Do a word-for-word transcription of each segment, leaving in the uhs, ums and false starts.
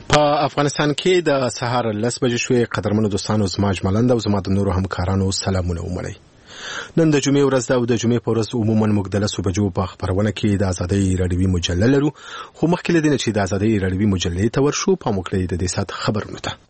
په افغانستان کې د سهار لس بجې شوې. قدرمنو دوستانو، زما اجملند او زما د نورو همکارانو سلامونه ومنئ. نن د جمعې ورځ ده او د جمعې په ورځ عموما موږ د لسو بجو په خپرونه کې د ازادۍ راډیوي مجله لرو، خو مخکې له دې نه چې د ازادۍ راډیوي مجلې ته ورشو، پام وکړئ د دې ساعت خبرونو ته.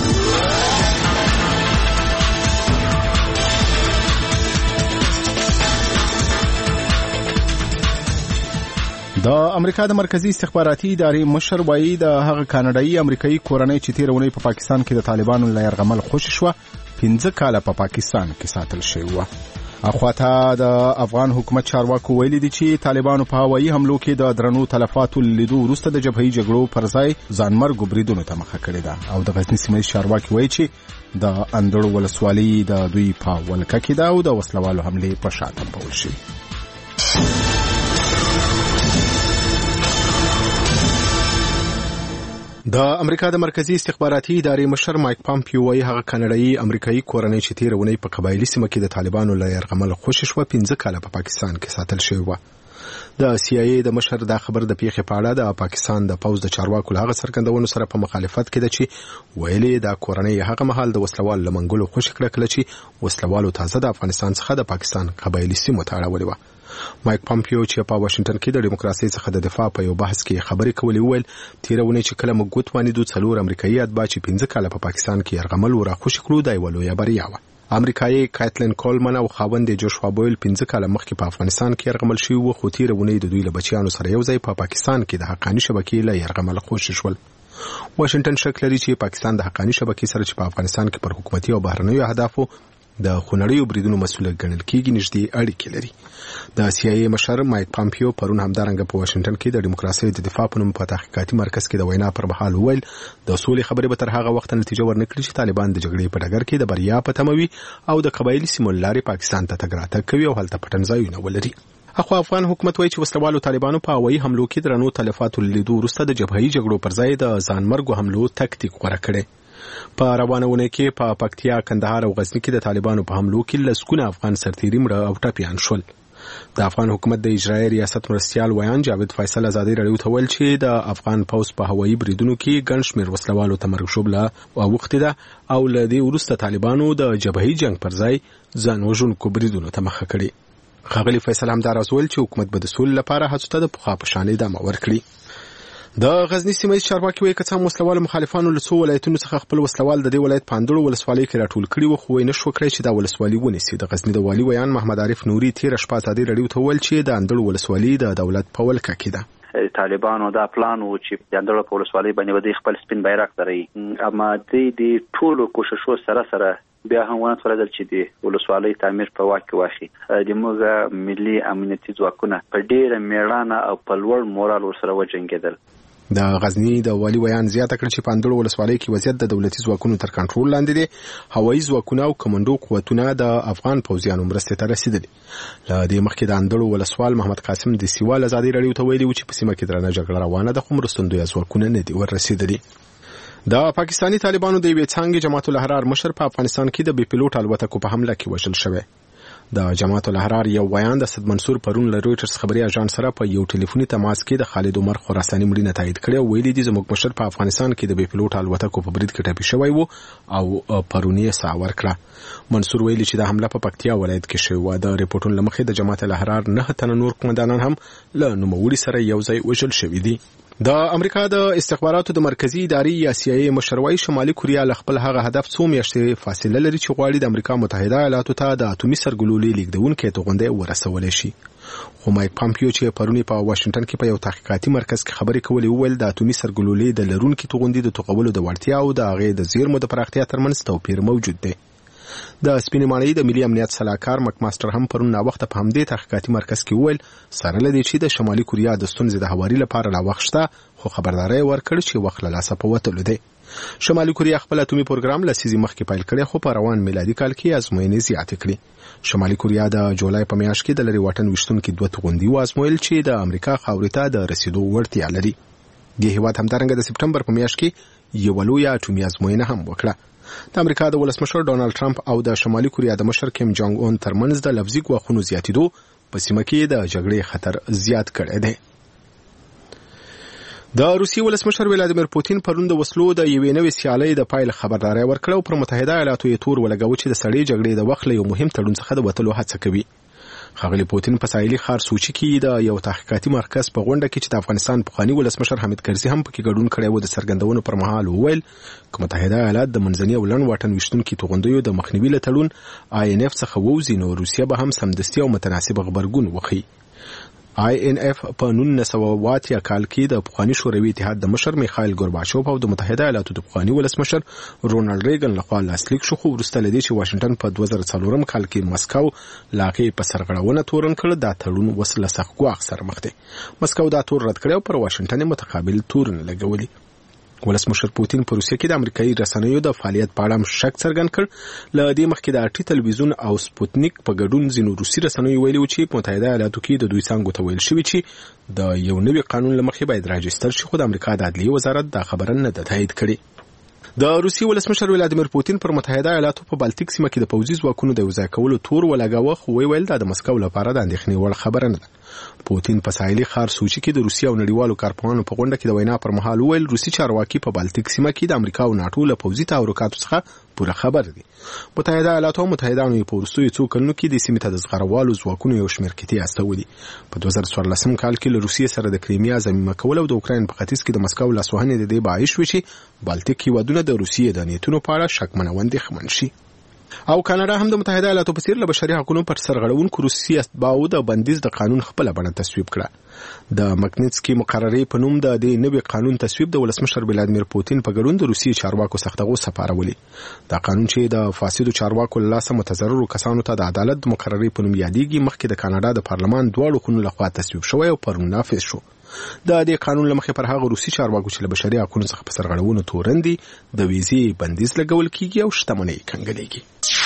د امریکا د مرکزی استخباراتي ادارې مشر وایي د هغه کاناډایي امریکایي کورنۍ چې تیر ونی په پاکستان کې د طالبانو له يرغمل خوشی شو، پنځه کاله په پاکستان کې ساتل شوی و. اخواته د افغان حکومت چارواکو ویلي دي چې طالبانو په هوایي حملو کې د درنو تلفاتو لیدو وروسته د جبهي جګړو پر ځای ځانمرګ بریدونو ته مخه کړې ده. او د غزنی سیمه چارواکي وایي چې د اندړو ولسوالۍ د دوی په ولکه کې ده او د وسلوالو حملې په شا تمبول شي. د امریکا د مرکزی استخباراتي ادارې مشر مایک پامپیو وایي هغه کاناډایي امریکایي کورنۍ چې تیر ونی په قبایلی سیمه کې د طالبانو له يرغمل خوشی شو، پنځه کاله په پاکستان کې ساتل شوی و. د سی آی ای د مشر دا خبر د پیښې په اړه د پاکستان د پوز د چارواکو له هغه سرګندونو سره په مخالفت کې ده چې ویلي د کورنۍ هغه مهال د وسلوال لمنګلو خوشی کړه کله چې وسلوالو تازه د افغانستان څخه د پاکستان قبایلی سیمو ته اړولې و. مایک پامپیو چې په واشنگټن کې د دیموکراسي څخه د دفاع په یو بحث کې خبرې کولې ویل تیرونه چې کله موږ غوښتو د څلور امریکایي اتباع چې پنځه کاله په پاکستان کې يرغمل ورا خوشی کړو دی ولویا بریا و. امریکایي کاتلین کولمن او خاوند جوشوا بویل پنځه کاله مخکې په افغانستان کې يرغمل شوی و، خو تیرونه د دوی له بچیانو سره یو ځای په پاکستان کې د حقاني شبکې له يرغمل خوشی شول. واشنگټن شک لري چې پاکستان د حقاني شبکې سره چې په افغانستان کې پر حکومتي او بهرنیو اهدافو د خونړیو بریدونو مسؤل ګڼل کېږي نږدې اړیکې لري. د سی آی ای مشر مایک پامپیو پرون همدارنګه په واشنگټن کې د دیموکراسي د دفاع په نوم په تحقیقاتي مرکز کې د وینا پر مهال ویل د سولې خبرې به تر هغه وخت نتیجه ورنکړي چې طالبان د جګړې په ډګر کې د بریا په تموي او د قبایلی سیمو لارې پاکستان ته تګ راتګ کوي او هلته پټنځایونه ولري. اخو افغان حکومت وایي چې وسلوالو طالبانو په هوایي حملو کې درنو تلفاتو لیدو وروسته د جبهي جګړو پر ځای د ځانمرګو حملو تکتیک غوره کړي. په روانونه کې په پکتیا، کندهار او غزنی کې د طالبانو په حملو کې لسګونه افغان سرتیري مړه او ټپیان شول. د افغان حکومت د اجرایي ریاست مرستیال ویان جاوید فیصل ازادي راډیو ته ویل چې د افغان پوز په هوایي بریدونو کې ګڼ شمېر وسلوالو ته مرګ شوبله او وختي ده او له دې وروسته طالبانو د جبهي جنگ پر ځای ځان وژونکو بریدونو ته مخه کړې. ښاغلي فیصل همدار ویل چې حکومت به د سولې لپاره هڅو ته د پخوا په شان ادامه ورکړي. د غزنی سیمه چارواکي وایي کڅام وسلوال مخالفانو له څو ولایتونو څخه خپل وسلوال د دې ولایت پاندړو ولسوالۍ کې راټول کړي و، خو نه شو کړی چې دا ولسوالۍ ونیسي. د غزنی د والي ویان محمد عارف نوري تیر شپه ازادي راډیو ته ویل چې د اندړو ولسوالۍ د دولت په ولکه کې ده. طالبانو دا پلان و چې د اندړو په ولسوالۍ باندې ودی خپل سپین بیرغ دري، اما د دې ټولو کوششو سره سره بیا هم ونه ترېدل چې د ولسوالۍ تعمیر په واک کې واخی. د موږ ملي امنیتي ځواکونه په ډېر میړانه او په لوړ مورال ورسره وجنګېدل. د غزنی د والی ویان زیاته کړ چې پاندړو ولسوالۍ کې وضعیت د دولتي ځواکونو تر کنټرول لاندې دي. هوایي ځواکونه او کمانډو قوتونه د افغان پوځیانو مرستې ته رسیدلي. له دې مخکې د اندړو ولسوال محمد قاسم د سیوال ازادي راډیو ته ویلي و چې په سیمه کې درنه جګړه روانه ده، خو مرستندوی ځواکونه نه دي ورسېدلي. د پاکستاني طالبانو د یوې څانګې جماعت الاحرار مشر په افغانستان کې د بي پيلوټ الوتکو په حمله کې وژل شوی. د جماعت الاحرار یو ویان د اسد منصور پرون له رويټرز خبري اژانس سره په یو ټلیفوني تماس کې د خالد عمر خراساني مړینه تایید کړې او ویلي دي زموږ مشر په افغانستان کې د بي پيلوټ الوتکو په برید کې ټپي شوی و او پرونی سا ورکړه. منصور ویلي چې د حمله په پکتیا ولایت کې شوی و. د ریپورتونو لمخې د جماعت الاحرار نه تنه نور قومندانان هم له نوموړي سره یو ځای وژل شوی دي. د امریکا د استخباراتو د مرکزی ادارې یا سی آی ای مشروي شمالي کوریا له خپل هغه هدف څو میاشتې فاصله لري چې غواړي د امریکا متحده ایالاتو ته د اتومي سرګلولې لیږدونکو توغندې ورسول شي. خو مایک پامپیو چې پرونی په واشنگټن کې په یو تحقیقاتي مرکز کې خبرې کولې ویل د اتومي سرګلولې د لرونکو توغندې د توغولو د وړتیا او د هغه د زیرمو د پراختیا ترمنځ توپیر موجود دی. د سپینمانۍ د ملي امنیت صلاحکار مک ماستر هم پرون نا وخت په همدې تحقیقاتي مرکز کې ویل سره لدی چې د شمالي کوریا د ستونزې د هواري لپاره لا وخت شته، خو خبرداري ورکړ چې وخت له لاسه په وتلو دی. شمالي کوریا خپل اتومي پروګرام لسیزي مخکې پیل کړی، خو په روان میلادي کال کې ازموینې زیاتې کړې. شمالي کوریا د جولای په میاشت کې د لری واټن وشتونکو دوه توغندي وازمویل چې د امریکا خاورې ته د رسیدو وړتیا لري. د هیواد همدارنګه د سپټمبر په میاشت کې یو لوی اټومي ازموینه هم وکړه. د امریکا د ولسمشر ډونالد ټرمپ او د شمالي کوریا د مشر کیم جونګ اون ترمنځ د لفظي ګواښونو زیاتېدو په سیمه کې د جګړې خطر زیات کړی دی. د روسیې ولسمشر ولادیمیر پوتین پرون د وسلو د یوې نوې سیالۍ د پایل خبرداري ورکړه او پر متحده ایالاتو یې تور ولګاوه چې د سړې جګړې د وخت له یو مهم تړون څخه د وتلو هڅه کوي. ښاغلي پوتین په ساحلي ښار سوچي کې د یو تحقیقاتي مرکز په غونډه کې چې د افغانستان پخوانی ولسمشر حامد کرزي هم پکې ګډون کړی و د څرګندونو پر مهال وویل چې متحده ایالات د منځني او لنډ واټن ویشتونکو توغندیو د مخنیوي له تړون آی ان اف څخه ووځي نو روسیه به هم سمدستي او متناسب غبرګون وکړي. آی ان اف په نولس سوه اتیا کال کې د پخوانی شوروي اتحاد د مشر میخائیل گورباچوف او د متحده ایالاتو د پخوانی ولسمشر رونالډ ریګن لخوا لاسلیک شو، خو وروسته له دې چې واشنگټن په دوه زره څلورم کال کې مسکو لاغې په سرغړونه تورن کړ، دا تړون وسله سخت ګواښ سره مخ دی. مسکو دا تور رد کړ او پر واشنگټن متقابل تورن لګولي. ولسمشر پوتین په روسیه کې د امریکایي رسنیو د فعالیت په اړه شک څرګند کړ. له دې مخکې د آرټي تلویزیون او سپوتنیک په ګډون ځینو روسي رسنیو ویلي و چې په متحده ایالاتو کې د دوی څانګو ته ویل شوي چې د یو نوي قانون له مخې باید راجستر شي، خو د امریکا د عدلیې وزارت دا خبره نه ده تایید کړې. د روسي ولسمشر ولادیمیر پوتین پر متحده ایالاتو په بالتیک سیمه کې د پوځي ځواکونو د یوځای کولو تور ولګاوه، خو ویل دا د مسکو لپاره د اندېښنې وړ خبره نه ده. پوتین په ساحلي ښار سوچي کې د روسیې او نړیوالو کارپوهانو په غونډه کې د وینا پر مهال وویل روسي چارواکي په بالتیک سیمه کې د امریکا او ناټو له پوځي تحرکاتو څخه پوره خبر دي. متحده ایالاتو او متحدانو یې په وروستیو څو کلونو کې د سیمې ته د زغروالو ځواکونو یو شمېر کتې استولي. په دوه زره څوارلسم کال کې له روسیې سره د کریمیا ضمیمه کول او د اوکراین په ختیځ کې د مسکو لاسوهنې د دې باعث شوې چې بالتیک هېوادونه د روسیې د نیتونو په اړه شکمن او اندېښمن شي. او کاناډا هم د متحده ایالاتو په څیر له بشري حقوقو پر سرغړونکو روسي اتباعو د بندیز د قانون خپله بڼه تصویب کړه. د مکنیتسکي مقررې په نوم د دې نوي قانون تصویب د ولسمشر ولادیمیر پوتین په ګډون د روسي چارواکو سخته غوسه پارولې. دا قانون چې د فاسدو چارواکو له لاسه متضررو کسانو ته د عدالت د مقررې په نوم یادېږي، مخکې د کاناډا د پارلمان دواړو خونو لخوا تصویب شوی او پرون نافذ شو. د دې قانون له مخې پر هغه روسي چارواکو چې له بشري حقوقو څخه په سرغړونو تورن دي د ویزې بندیز لګول کیږي او شتمنۍ کنګلېږي.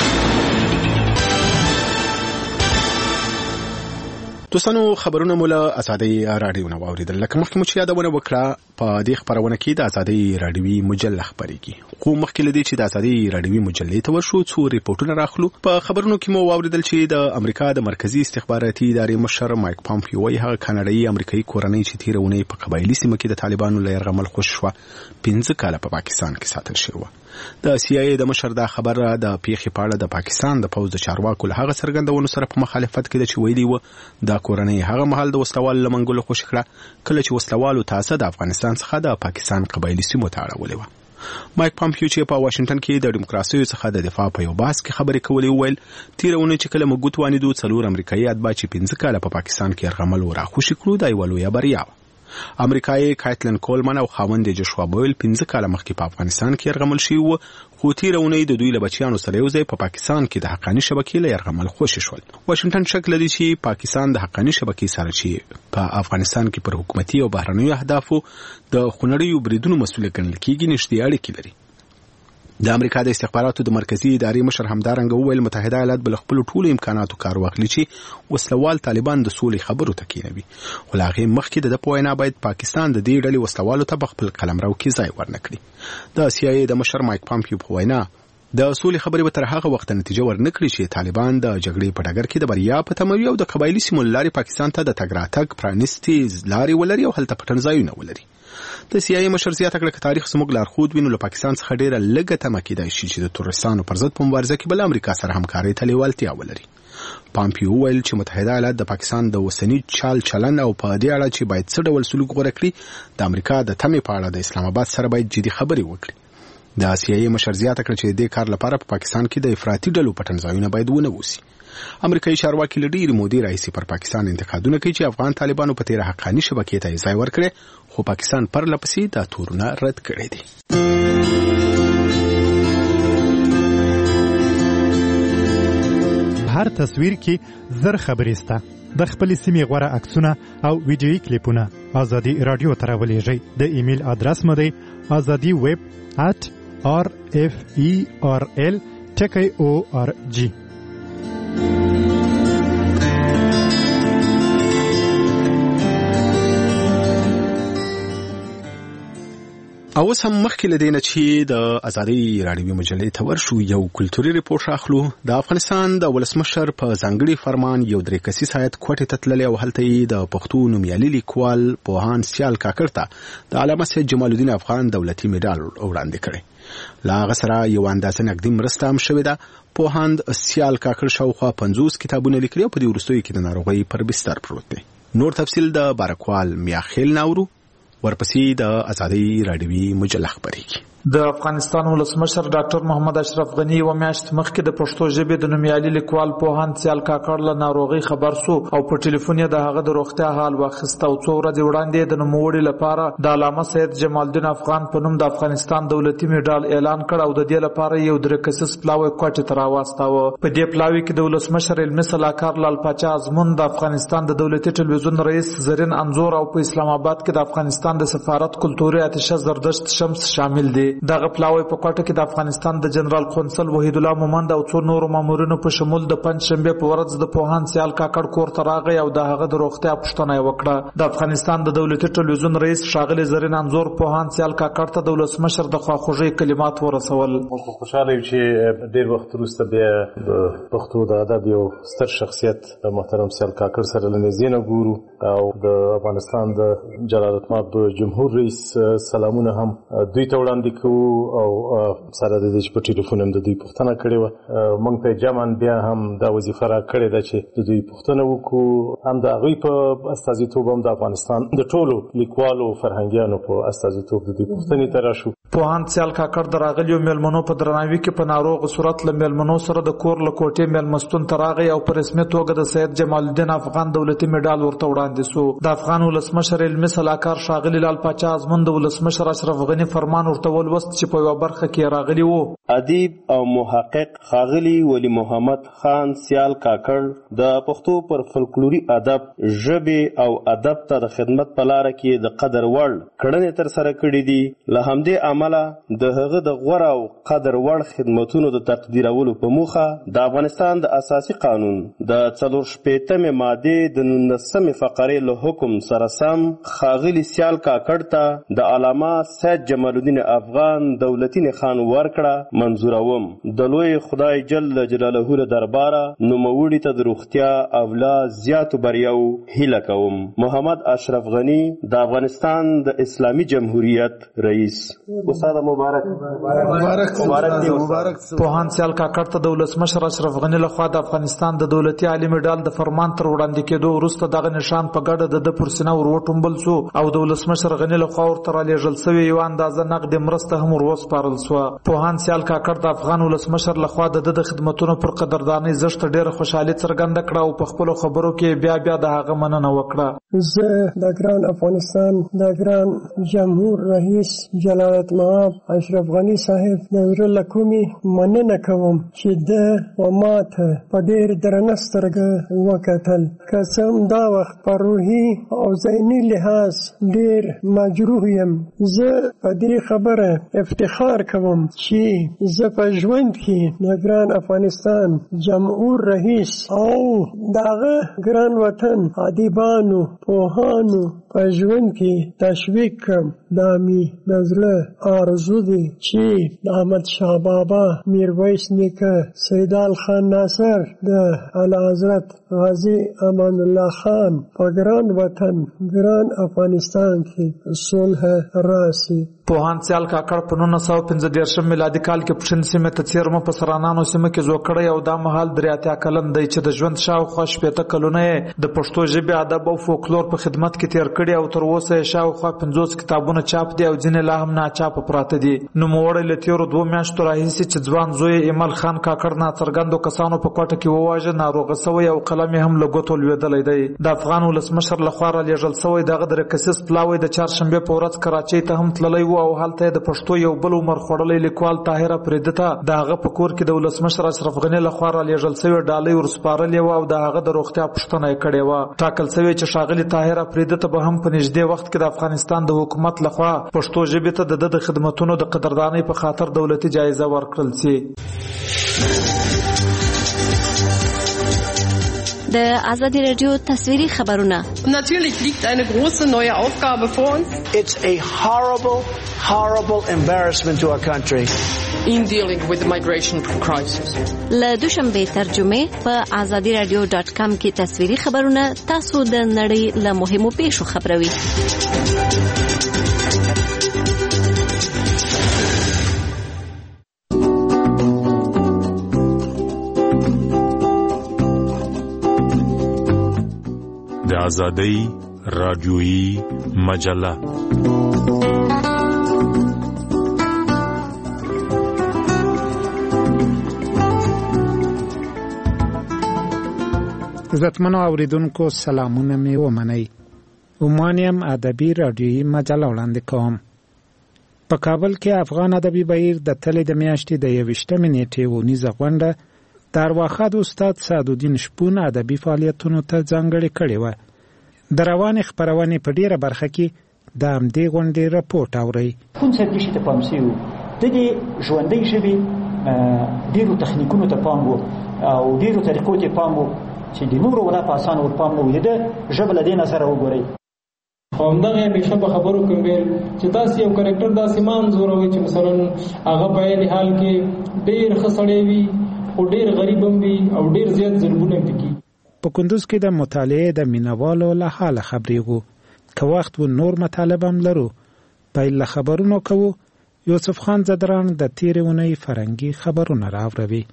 دوستانو خبرونه مو له ازادۍ راډیو نه واوریدل. لکه مخکې مو چې یادونه وکړه په دې خبرونه کې د ازادۍ راډیوي مجله خبرېږي، خو مخکې له دې چې د ازادۍ راډیوي مجلې ته ورشو څو ریپورټونه راخلو. په خبرونو کې مو واوریدل چې د امریکا د مرکزي استخباراتي ادارې مشر مایک پامپیو وايي هغه کاناډایي امریکایي کورنۍ چې تېره اونۍ په قبایلي سیمه کې د طالبانو له یرغمل خوشي شوه پنځه کاله په پاکستان کې ساتل شوې وه. د سی آی ای د مشر دا خبره د پیښې په اړه د پاکستان د پوځ د چارواکو له هغه څرګندونو سره په مخالفت کې ده چې ویلي و دا کورنۍ هغه مهال د وسلوالو له منګولو خوشي کړه کله چې وسلوالو تاسه د افغانستان څخه د پاکستان قبایلي سیمو ته اړولې وه. مایک پامپیو چې په واشنگټن کې د دیموکراسي څخه د دفاع په یو بحث کې خبرې کولې وویل تیره اونۍ چې کله موږ وانیدو څلور امریکایي اتباع چې پنځه کاله په پاکستان کې یرغمل و راخوشي کړو دا یوه لویه بریا وه. امریکایي کایتلن کولمن او خاوند یې جوشوا بویل پنځه کاله مخکې په افغانستان کې یرغمل شوي وو، خو تیره اونۍ د دوی له بچیانو سره یو ځای په پاکستان کې د حقاني شبکې له یرغمل خوشي شول. واشنګټن شک لري چې پاکستان د حقاني شبکې سره چې په افغانستان کې پر حکومتي او بهرنیو اهدافو د خونړیو بریدونو مسؤل ګڼل کېږي نږدې اړیکې لري. د امریکا د استخباراتو د مرکزی ادارې مشر همدارنګه وویل متحده ایالات بل خپل ټولو امکاناتو کار واخلي چې وسلوال طالبان د سولې خبرو ته کېنوي، خو لا هغې مخکې د ده په وینا باید پاکستان د دې ډلې وسلوالو ته په خپل قلمرو کې ځای ورنکړي. د سی آی ای د مشر مایک پامپیو په وینا د سولې خبرې به تر هغه وخته نتیجه ورنکړي چې طالبان د جګړې په ډګر کې د بریا په تموي او د قبایلي سیمو له لارې پاکستان ته د تګ راتګ پرانیستې لارې ولري او هلته پټن ځایونه ولري. د سی آی ای مشر زیاته کړه چې تاریخ زموږ لارښود وي نو له پاکستان څخه ډېره لږه تمه کېدای شي چې د تروریستانو پر ضد په مبارزه کې به له امریکا سره همکارۍ ته لیوالتیا ولري. پامپیو وویل چې متحده ایالات د پاکستان د اوسني چال چلن او په دې اړه چې باید څه ډول سلوک غوره کړي د امریکا د تمې په اړه د اسلام آباد سره باید جدي خبرې وکړي. د سی آی ای مشر زیاته کړه چې د دې کار لپاره په پاکستان کې د افراطي ډلو پټن ځایونه باید ونه ووسي. امریکایي چارواکي له ډېرې مودې راهیسې پر پاکستان انتقادونه کوي چې افغان طالبانو په تېره حقاني شبکې ته یې ځای ورکړی، خو پاکستان پرله پسې دا تورونه رد کړي دي. هر تصویر کې زر خبرې سته. د خپلې سیمې غوره عکسونه او ویډیویي کلیپونه ازادي راډیو ته راولېږئ. د ایمیل ادرس مو دی ازادي ویب ات آر اف ای آر ال ټکی او آر جی. او سم مخکې لدینه چې د ازادي راډیوي مجلې ته ورشو یو کلتوري ریپورت اخلو. د افغانستان د ولسمشر په ځانګړي فرمان یو درې کسیز هیئت کوټې ته تللی او هلته یې د پښتو نومیالي لیکوال پوهاند سیال کاکړ ته د علامه سید جمال الدین افغان دولتي میډال وړاندې کړی. له هغه سره یو اندازه نقدي مرسته هم شوې ده. پوهاند سیال کاکړ شاوخوا پنځوس کتابونه لیکلي او په دې وروستیو کې د ناروغۍ پر بستر پروت دی. نور تفصیل د بارکوال میاخیل ناورو ورپسې د ازادي راډیوي مجله خبرېږي. د افغانستان ولسمشر ډاکټر محمد اشرف غنی و میاشت مخکې د پښتو ژبې د نومیالي لیکوال پوهاند سیال کاکړ له ناروغي خبر سو او په ټلیفون یې د هغه د روغتیا حال واخیسته او څو ورځې وړاندې د نوموړي لپاره د علامه سید جمال الدین افغان په نوم د افغانستان دولتي میډال اعلان کړ او د دې لپاره یو درې کسیز پلاوی کوټې ته راواستاوه. په دې پلاوی کې د ولسمشر علمي سلاکار لال پاچا ازمون، د افغانستان د دولتي ټلویزیون رئیس زرین انزور او په اسلام آباد کې د افغانستان د سفارت کلتوري اتشه زردشت شمس شامل دي. دغه پلاوی په کوټه کې د افغانستان د جنرال قونسل وحید الله مومند او څو نورو مامورینو په شمول د پنځ شنبه په ورځ د پوهاند سیال کاکړ کور ته راغی او د هغه د روغتیا پوښتنه یې وکړه. د افغانستان د دولتي ټلویزیون رئیس ښاغلی زرین انزور پوهاند سیال کاکړ ته د ولسمشر د خواخوږۍ کلمات ورسول. موږ خوشاله یو چې ډېر وخت وروسته بیا د پښتو د ادب یو ستر شخصیت محترم سیال کاکړ سره له نږدې نه ګورو او د افغانستان د جلالتمآب جمهور رئیس سلامونه هم دوی ته وړاندې کوو او سره د دې په ټلیفون هم د دوی پوښتنه کړې وه. موږ ته جمعاً بیا هم دا وظیفه راکړې ده چې د دوی پوښتنه وکړو، هم د هغوی په استازیتوب هم د افغانستان د ټولو لیکوالو فرهنګیانو په استازیتوب د دوی پوښتنې ته راشو. پوهاند سیال کاکړ د راغلیو میلمنو په درناوي کې په ناروغ صورت له میلمنو سره د کور له کوټې میلمستون ته راغی او په رسمي توګه د سید جمال الدین افغان دولتي میډال ورته وړاندې سو. د افغان ولسمشر علمي سلاکار ښاغلی لال پاچا ازمون د ولسمشر اشرف غنی فرمان ورته ولوست چې په یوه برخه کې راغلی وو. ادیب او محقق ښاغلی ولی محمد خان سیال کاکړ د پښتو پر فولکلوري ادب، ژبې او ادب ته د خدمت په لاره کې د قدر وړ کړنې ترسره کړي دي. له همدې امله د هغه د غوره او قدر وړ خدمتونو د تقدیرولو په موخه د افغانستان د اساسي قانون د څلور شپېتمې مادې د نولسمې فقرې له حکم سره سم ښاغلي سیال کاکړ ته د علامه سید جمال الدین افغان دولتي نښان ورکړه منظوروم. د لوی خدای جل جلاله له درباره نوموړي ته د روغتیا او لا زیاتو بریاو هیله کوم. محمد اشرف غنی د افغانستان د اسلامي جمهوریت رئیس. استاد مبارک مبارک مبارک. پوهاند سیال کاکړ ته د ولسمشر اشرف غنی لخوا د افغانستان د دولتي عالي میډال د فرمان تر وړاندې کېدو وروسته دغه نشان په ګډه د پر سینه ور وټومبل سو او د ولسمشر غنی لخوا ورته رالیږل سوی یو اندازه نقد مرسته هم ور وسپارل سوه. پوهاند سیال کاکړ د افغان ولسمشر لخوا د د خدمتونو پر قدردانۍ زښت ډېره خوشحالي څرګنده کړه او په خپلو خبرو کې بیا بیا د هغه مننه وکړه. زه د ګران افغانستان د ګران جمهور رئیس جلالتمآب اشرف غنی صاحب د زړه له کومې مننه کوم چې ده و ما ته په ډېر درنه سترګه وکتل. که څه هم دا وخت په روحي او ذهني لحاظ ډېر مجروح یم، زه په دې خبره افتخار کوم چې زه په ژوند کې د ګران افغانستان جمهور رئیس او دغه ګران وطن ادیبانو پوهانو په ژوند کې تشویق کړم. دا مې د زړه آرزو دی چې د احمد شاه بابا، میرویس نیکه، سیدال خان ناصر، د اعلیحضرت غازی امان الله خان په ګران وطن ګران افغانستان کې صلح راسي. پوهاند سیال کاکړ په نولس سوه پنځه دېرشم میلادي کال کې پښین سیمې ته څیرمه په سرانانو سیمه کې زوړ کړی او دا مهال درې اتیا کلن دی چې د ژوند شاوخوا شپېته کلونه یې د پښتو ژبې ادب او فولکلور په خدمت کې تیر کړي او تر اوسه یې شاوخوا پنځوس کتابونه چاپ دي او ځینې لا هم ناچاپه پراته دي. نوموړی له تېرو دوو میاشتو راهیسې چې ځوان زوی ایمل خان کاکړ ناڅرګندو کسانو په کوټه کې وواژه، ناروغه سوی او قلم یې هم له ګوتو لوېدلی دی. د افغان ولسمشر لخوا رالیږل سوی دغه درې کسیز پلاوی د چهارشنبې په ورځ کراچۍ ته هم تللی و او هلته یې د پښتو یو بل عمر خوړلی لیکوال طاهر افریدي ته د هغه په کور کې د ولسمشر اشرف غني لخوا رالیږل سوې ډالۍ ورسپارلې وه او د هغه د روغتیا پوښتنه یې کړې وه. ټاکل سوې چې ښاغلي طاهر افریدي ته به هم په نږدې وخت کې د افغانستان د حکومت لخوا پښتو ژبې ته د ده د خدمتونو د قدردانۍ په خاطر دولتي جایزه ورکړل شي. د آزادی رادیو تصویری خبرونه. Natürlich liegt eine große neue Aufgabe vor uns. It's a horrible, horrible embarrassment to our country. In dealing with the migration crisis. له دوشنبه ترجمه په آزادی رادیو ډاټ کام کې تصویری خبرونه تاسو د نړۍ له مهمو پیښو خبروي. د آزادۍ رادیویی مجله. عزتمنو اوریدونکو سلامونه می ومنئ. عمانیم ادبی رادیویی مجله وړاندې کوم. په کابل کې افغان ادبي بهیر د تلې د میاشتې د یوویشتمې نیټې ونیزه غونډه د ارواښاد استاد سعدالدین شپون ادبي فعالیتونو ته ځانګړې کړې وه. د روانې خپرونې په ډیره برخه کې د همدې غونډې راپورټ اورئ. کوم څه دې ته پام شوی و د دې ژوندۍ ژبې ډیرو تخنیکونو ته پام و او ډیرو طریقو ته پام و چې د نورو ولا په اسانه ور پام نه وي. د ژبه له دې نظره وګورئ. همدغه همیشه په خبرو کې ویل چې تاسو یو کریکټر داسې منځوروي چې مثلا هغه په یوه حال کې ډیر ښه سړی وي او ډیر غریب هم وي او ډیر زیات ظلمونه پکې. په کندوز کې د مطالعې د مینوالو له حاله خبرېږو. که وخت و نور مطالب هم لرو. پیل له خبرونو کوو. یوسف خان زدران د تیرې اونۍ فرهنګي خبرونه راوړوي.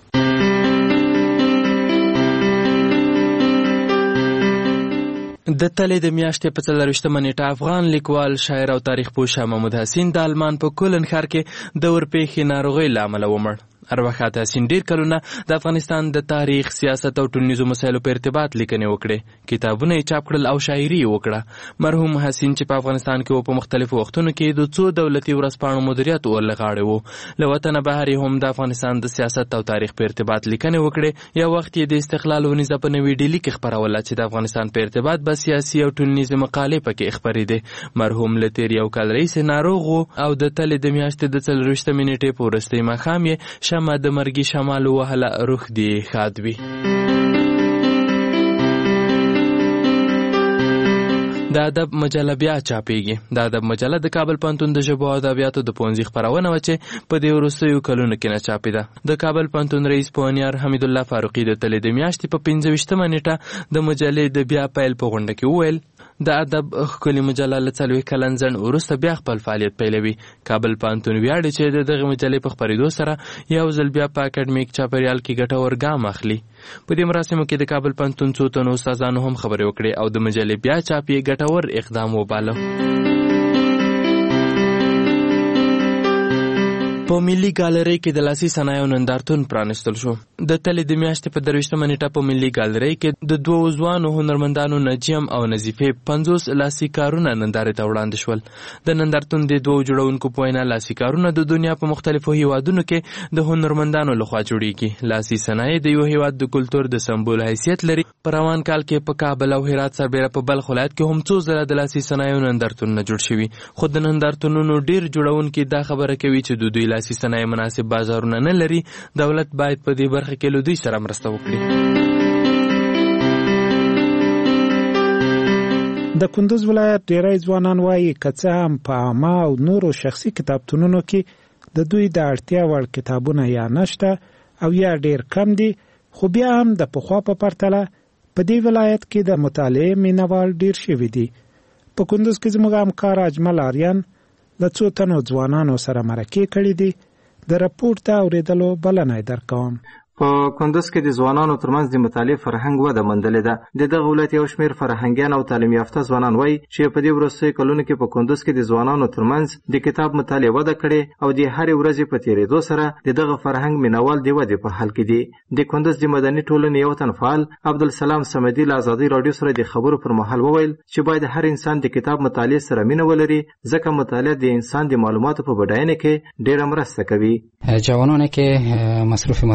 د تلې د میاشتې په څلرویشتمه نیټه افغان لیکوال شاعر او تاریخ پوه شاه محمود حسین د آلمان په کولن ښار کې د ورپېښې ناروغۍ له امله ومړ. ارواښاد حسین ډیر کلونه د افغانستان د تاریخ، سیاست او ټولنیزو مسایلو په ارتباط لیکنې وکړې. کتابونه یې چاپ کړل او شاعري یې وکړه. مرحوم حسین چې په افغانستان کې و په مختلفو وختونو کې د څو دولتي ورځپاڼو مدیریت ورلغاړی و. له وطنه بهر یې هم د افغانستان د سیاست او تاریخ په ارتباط لیکنې وکړې. یو وخت یې د استقلال ونیزه په نوې ډیلي کې خپروله چې د افغانستان په ارتباط به سیاسي او ټولنیزې مقالې پکې خپرېدې. مرحوم له تېر یو کال راهیسې ناروغ و او د تلې د میاشتې د څلرویشتمې نیټې په وروستۍ ماښام یې شمع د مرګي شمال وهله. روح دې ښاد وي. د ادب مجله بیا چاپېږي. د ادب مجله د کابل پوهنتون د ژبو او ادبیاتو د پوهنځي خپرونه وه چې په دې وروستیو کلونو کې نه چاپېده. د کابل پوهنتون رئیس پوهنیار حمیدالله فاروقي د تلې د میاشتې په پنځه ویشتمه نیټه د مجلې د بیا پیل په غونډه کې وویل د ادب ښکلې مجله له څلوېښت کلن ځنډ وروسته بیا خپل فعالیت پیلوي. کابل پوهنتون ویاړي چې د دغې مجلې په خپرېدو سره یو ځل بیا په اکاډمیک چاپېریال کې ګټور ګام اخلي. په دې مراسمو کې د کابل پوهنتون څو تنو استادانو هم خبرې وکړې او د مجلې بیا چاپ یې ګټور اقدام وباله. په ملي ګالرۍ کې د لاسي صنایعو نندارتون پرانستل شو. د تلې د میاشتې په درویشتمه نیټه په ملي ګالرۍ کې د دوو ځوانو هنرمندانو نجیم او نظیفې پنځوس لاسي کارونه نندارې ته وړاندې شول. د نندارتون د دوو جوړونکو په وینا لاسي کارونه د دنیا په مختلفو هیوادونو کې د هنرمندانو لخوا جوړیږي. لاسي صنایع د یو هیواد د کلتور د سمبول حیثیت لري. په روان کال کې په کابل او هرات سربیره په بلخ ولایت کې هم څو ځله د لاسي صنایعو نندارتونونه جوړ شوي. خو د نندارتونونو ډیر جوړونکي دا خبره کوي چې د دوی لاسي صنایع مناسب بازارونه نه لري. دولت باید په دې برخه کې له دوی سره مرسته وکړي. د کندوز ولایت ډیری ځوانان وایي که څه هم په عامه او نورو شخصي کتابتونونو کې د دوی د اړتیا وړ کتابونه یا نشته او یا ډیر کم دي، خو بیا هم د پخوا په پرتله په دې ولایت کې د مطالعې مینوال ډیر شوي دي. په کندوز کې زموږ همکار اجمل آریان له څو تنو ځوانانو سره مرکې کړي دي. د راپورټ ته اورېدلو بلنه درکوم. په کندوز کې د ځوانانو ترمنځ د مطالعې فرهنګ وده موندلې ده. د دغه ولایت یو شمېر فرهنګیان او تعلیم یافته ځوانان وایي چې په دې وروستیو کلونو کې په کندوز کې د ځوانانو ترمنځ د کتاب مطالعې وده کړې او د هرې ورځې په تېرېدو سره د دغه فرهنګ مینوال د ودې په حال کې دي. د کندوز د مدني ټولنې یو تن فعال عبدالسلام صمدي له ازادۍ راډیو سره د خبرو پر مهال وویل چې باید هر انسان د کتاب مطالعې سره مینه ولري، ځکه مطالعه د انسان د معلوماتو په بډاینه کې ډېره مرسته کوي. جوانانی که مصروف مطالعه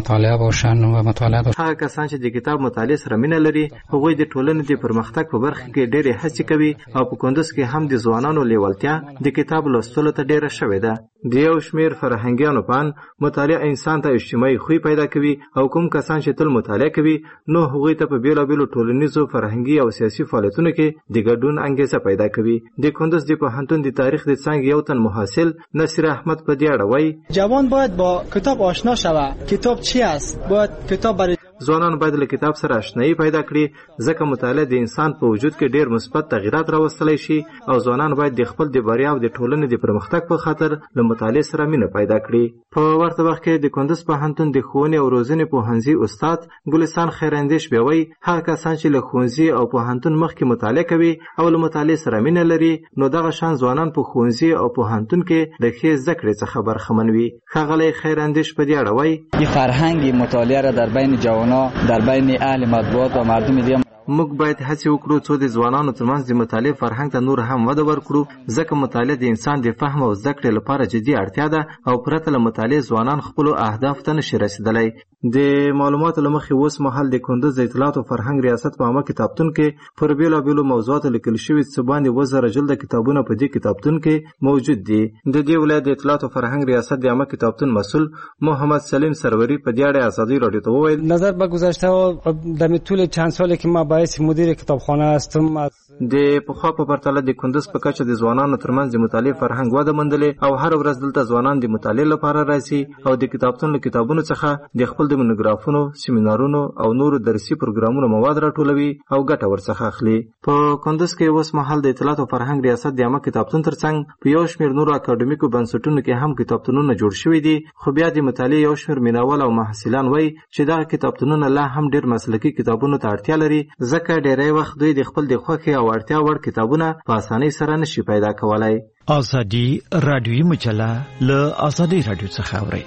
روشن و مطالعات. هغه کسان چې د کتاب مطالعه سره مینه لري هغوی د ټولنې د پرمختګ په برخه کې ډېرې هڅې کوي او په کندوز کې هم د ځوانانو لیوالتیا د کتاب لوستلو ته ډېره شوې ده. د یو شمېر فرهنګیانو په اند مطالعه انسان ته اجتماعي خوی پیدا کوي او کوم کسان چې تل مطالعه کوي نو هغوی ته په بېلابېلو ټولنیزو فرهنګي او سیاسي فعالیتونو کې د ګډون انګېزه پیدا کوي. د کندوز د پوهنتون د تاریخ د څانګې یو تن محصل نصیر احمد په دې اړه وایي جوان باید با کتاب آشنا شود. کتاب چی است؟ باید کتاب برای ځوانان باید له کتاب سره آشنایي پیدا کړي ځکه مطالعه د انسان په وجود کې ډېر مثبت تغیرات راوستلی شي او ځوانان باید د خپل د بریا او د ټولنې د پرمختګ په خاطر له مطالعې سره مینه پیدا کړي. په ورته وخت کې د کندوز پوهنتون د ښوونې او روزنې پوهنځي استاد ګلستان خیراندیش بیا وایي هغه کسان چې له ښوونځي او پوهنتون مخکې مطالعه کوي او له مطالعې سره مینه لري نو دغه شان ځوانان په ښوونځي او پوهنتون کې د ښې زده کړې څخه برخمن وي. ښاغلی خیراندیش په دې اړه وایي این فرهنگ مطالعه را در بین جوانان در بین اهل مطبوعات و مردم دیگه موږ باید هڅه وکړو څو د ځوانانو ترمنځ د مطالعې فرهنګ ته نور هم وده ورکړو ځکه مطالعه د انسان د فهم او زده کړې لپاره جدي اړتیا ده او پرته له مطالعې ځوانان خپلو اهدافو ته نشي رسېدلی. د معلوماتو له مخې اوس مهال د کندوز د اطلاعات او فرهنګ ریاست په عامه کتابتون کې پر بېلابېلو موضوعاتو لیکل شوي څه باندې اووه زره جلده کتابونه په دې کتابتون کې موجود دي. د دې ولایت د اطلاعات او فرهنګ ریاست د عامه کتابتون مسؤل محمد سلیم سروري په دې اړه ازادي راډیو ته وویل نظر به گذشته در طول چند سالی که ما باعث مدیر کتابخانه هستم د پخوا په پرتله د کندوز په کچه د ځوانانو ترمنځ د مطالعې فرهنګ وده موندلې او هر ورځ دلته ځوانان د مطالعې لپاره راځي او د کتابتون له کتابونو څخه د خپل د مونوګرافونو سیمینارونو او نورو درسي پروګرامونو مواد راټولوي او ګټه ورڅخه اخلي. په کندوز کې اوس مهال د اطلاعات او فرهنګ ریاست د عامه کتابتون ترڅنګ په یو شمېر نورو اکاډمیکو بنسټونو کې هم کتابتونونه جوړ شوي دي خو بیا د مطالعې یو شمېر مینوال او محصلان وایي چې دغه کتابتونونه لا هم ډېر مسلکي کتابونو ته اړتیا لري ځکه ډېری وخت دوی د خپل د خوښې او اړتیا وړ کتابونه په اسانۍ سره نشي پیدا کولی. ازادي رادیویي مجله له ازادي رادیو څخه اورئ.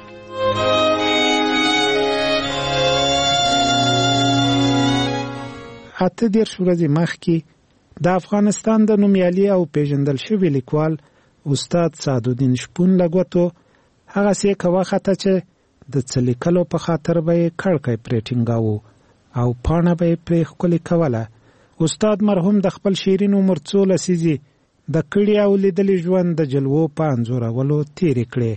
اته دېرش ورځې مخکې د افغانستان د نومیالي او پیژندل شوي لیکوال استاد سعدالدین شپون له ګوتو هغسې یې کوخته چې د څه لیکلو په خاطر به یې کړکی پرې ټینګاوه او پاڼه به یې پرې ښکلې کوله. استاد مرحوم د خپل شیرین عمر څو لسیزې د کړي او لیدلي ژوند د جلوو په انځورولو تېرې کړې.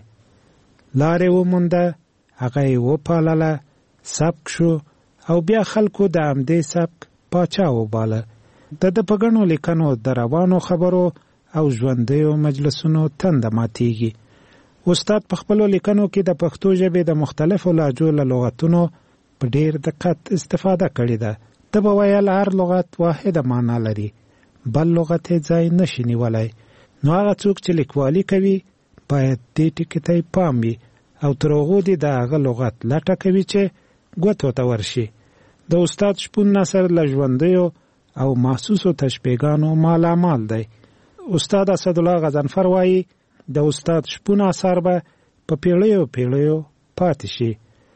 لارې ومونده، هغه یې وپالله، سبک شو او بیا خلکو د همدې سبک پاچا وباله. د ده په ګڼو لیکنو د روانو خبرو او ژوندیو مجلسونو تنده ماتیږي. استاد په خپلو لیکنو کې د پښتو ژبې د مختلفو لهجو له لغتونو په ډېر دقت استفاده کړې ده. ته به ویل هر لغت واحده معنا لري، بل لغت یې ځای نشي نیولی. نو هغه څوک چې لیکوالي کوي باید دې ټکي ته یې پام وي او تر هغو دې د هغه لغت لټه کوي چې ګوتو ته ورشي. د استاد شپون نثر له ژوندیو او محسوسو تشبیهګانو مالامال دی. استاد اسدالله غضنفر وایي د استاد شپون اثار به په پیړیو پیړیو پاتې شي.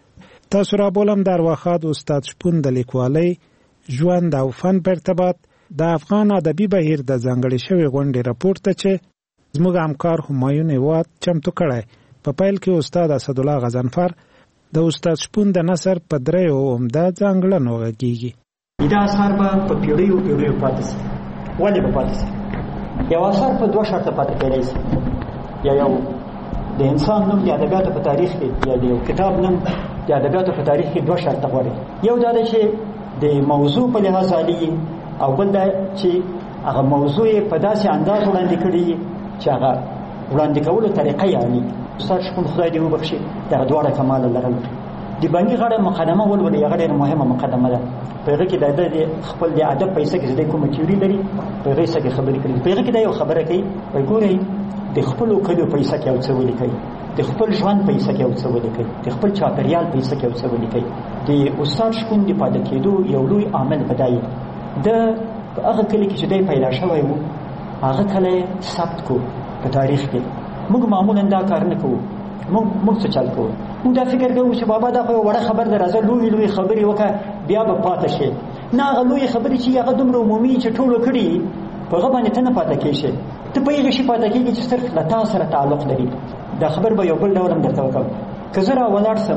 تاسو را بولم در واخاد استاد شپون د لیکوالۍ ژوند او فن په ارتباط د افغان ادبي بهیر د ځانګړې شوې غونډې راپور ته چې زموږ همکار همایون هیواد چمتو کړی. په پیل کې استاد اسدالله غضنفر د استاد شپون د نثر په دریو عمده ځانګړنو غږیږي. دا اثار به په پیړیو پیړیو پاتې شي. ولې به پاتې شي؟ یو اثر په دوه شرطه پاتې کېدی شي. یا یو د انسان نوم د ادبیاتو په تاریخ کې یا د یو کتاب نوم د ادبیاتو په تاریخ کې دوه شرطه غواړي. یو دا دی چې د موضوع په لحاظ عالي او بل دا چې هغه موضوع په داسې انداز وړاندې کړي چې هغه وړاندې کولو طریقه یې عالي. استاد شپون خدای دې وبخښي دغه دواړه کمال لرل. د بنګي غاړه مقدمه ولولئ، هغه ډېره مهمه مقدمه ده. په هغه کې د خپل د ادب پیسه کې د کومه تیوري لري، په هغه څه کې خبرې کړي. په هغه کې دا یو خبره کوي، وایي ګورئ د خپلو کلیو پیسه کې یو څه ولیکئ، د خپل ژوند پیسه کې یو څه ولیکئ، د خپل چاپېریال پیسه کې یو څه ولیکئ. د استاد شپون د پاتې کېدو یو لوی عامل به دا د هغه کلی کې چې دی پیدا شوی و هغه کلی ثبت کو په تاریخ کې. موږ معمولا دا کار نه کوو. موږ موږ څه چل کوو؟ موږ دا فکر کوو چې بابا دا خو یو وړه خبر ده، راځه لوی لوی خبرې وکړه بیا به پاتې شي. نه، هغه لویې خبرې چې هغه دومره عمومي چې ټولو کړي په هغه باندې ته نه پاتې کېږي. ته په هغه شي پاتې کېږي چې صرف له تا سره تعلق لري. دا خبر به یو بل ډول هم درته وکړم. که زه را ولاړ سم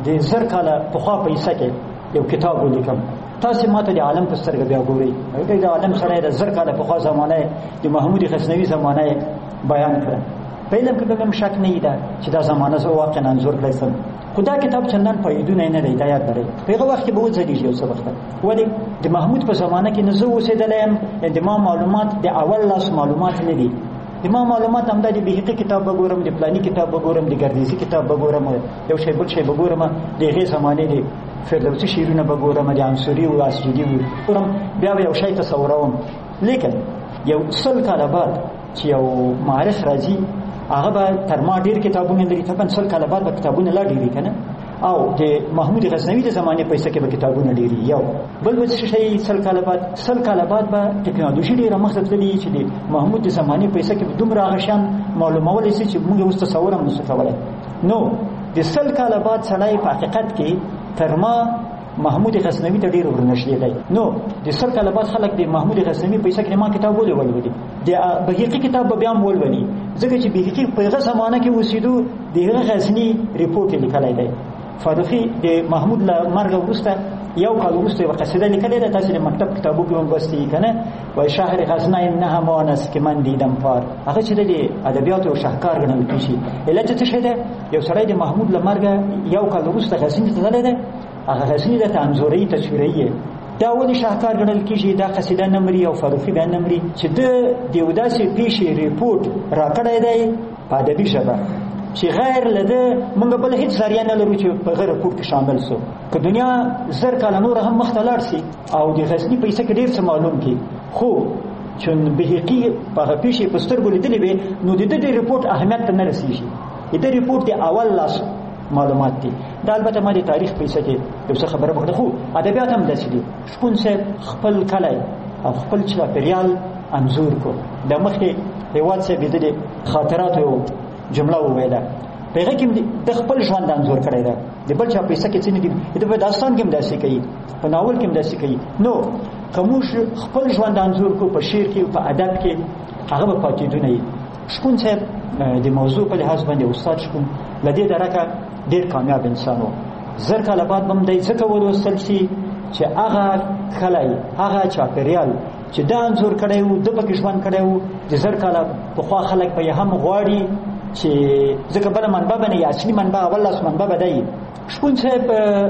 د زر کاله پخوا په عیسه کې یو کتاب ولیکم، تاسو ماته د عالم په سترګه بیا ګورئ. د عالم سره د زر کاله پخوا زمانه د محمود غزنوي زمانه بیان کړه. په علم کې به شک نه ده چې دا زمانه زه واقعا انځور کړی سم، خو دا کتاب چندان پایدونه نه دی، دا یاد لرئ. په هغه وخت کې به وځلیږي یو څه وخت، ولې د محمود په زمانه کې نه زه اوسېدلی یم، د ما معلومات د اول لاس معلومات نه دي. د ما معلومات همدا د بهقي کتاب به ګورم، د پلاني کتاب به ګورم، د ګردیزي کتاب به ګورم، یو شی بل شی به ګورم، د هغې زمانې د فردوسي شعرونه به ګورم، د انصوري او اسجدي ګورم، بیا به یو شی تصوروم. لیکن یو سل کاله بعد چې یو معرف راځي هغه به تر ما ډېر کتابونه لري، طبعا سل کاله بعد به کتابونه لا ډېري که نه، او د محمود غزنوي د زمانې په حصه کې به کتابونه ډېري. یو بل به څه شی سل کاله بعد سل کاله بعد به ټکنالوژي ډېره مخته تللي چې د محمود د زمانې په حصه کې به دومره هغه شیان معلومولی شي چې موږ اوس تصور هم نشو کولی. نو د سل کاله بعد سړی په حقیقت کې تر ما محمود غزنوي ته ډېر ورنږدې. نو د سل کاله بعد خلک د محمود غزنوي په حصه کې ما کتاب ولې ولولي، د بهقي کتاب به بیا هم ولولي، ځکه چې بهقي په هغه زمانه کې اوسېدو، د هغه غزني ریپورټ یې لیکلی دی. فاروقي د محمود له مرګه وروسته یو کال وروسته یوه قصیده لیکلې ده، تاسې د مکتب کتابو کې هم لوستې که نه، وایي شهر غزنه نه همانست که من دیدم پار. هغه چې د ادبیاتو یو شاهکار ګڼل کېږي. علت څه شی ده؟ یو سړی د محمود له مرګه یو کال وروسته غزني ته تللی دی، هغه غزني ده انځوري تصویري، دا ولې شاهکار ګڼل کېږي؟ دا قصیده نه مري او فاروقي بیا نه مري چې د د یو داسې پیښې ریپورټ راکړی دی په ادبي ژبه چې غیر له ده موږ بله هېڅ ذریعه نه لرو چې په هغه رپورټ کې شامل سو. که دنیا زر کاله نوره هم مخته لاړ سي او د غزني په حصه کې ډېر څه معلوم کړي، خو چون بهقي په هغه پیښې په سترګو لیدلې وې، نو د ده د رپورټ اهمیت ته نه رسېږي. د ده رپورټ د اول لاس معلومات دي. دا البته ما د تاریخ په حصه کې یو څه خبره وکړه، خو ادبیات هم داسې دي. شپون صاحب خپل کلی او خپل چاپېریال انځور کو. د مخکې هېواد صاحب د دې خاطراتو یو جمله وویله، په هغه کې د خپل ژوند انځور کړی ده، د بل چا په حصه کې څه نه دي. د په داستان کې هم داسې کوي، په ناول کې هم داسې کوي. نو که موږ خپل ژوند انځور کو په شعر کې په ادب کې، هغه به پاتېدو نه وي. شپون صاحب د موضوع په لحاظ باندې استاد شپون له دې درکه ډېر کامیاب انسان و. زر کاله بعد به هم دی ځکه ولوستل شي چې هغه کلی هغه چاپېریال چې دا انځور کړی و، ده پکې ژوند کړی و. د زر کاله پخوا خلک به یې هم غواړي چې ځکه بله منبع به نه وي، اصلي منبع اول لاس منبع به دی. شپون صاحب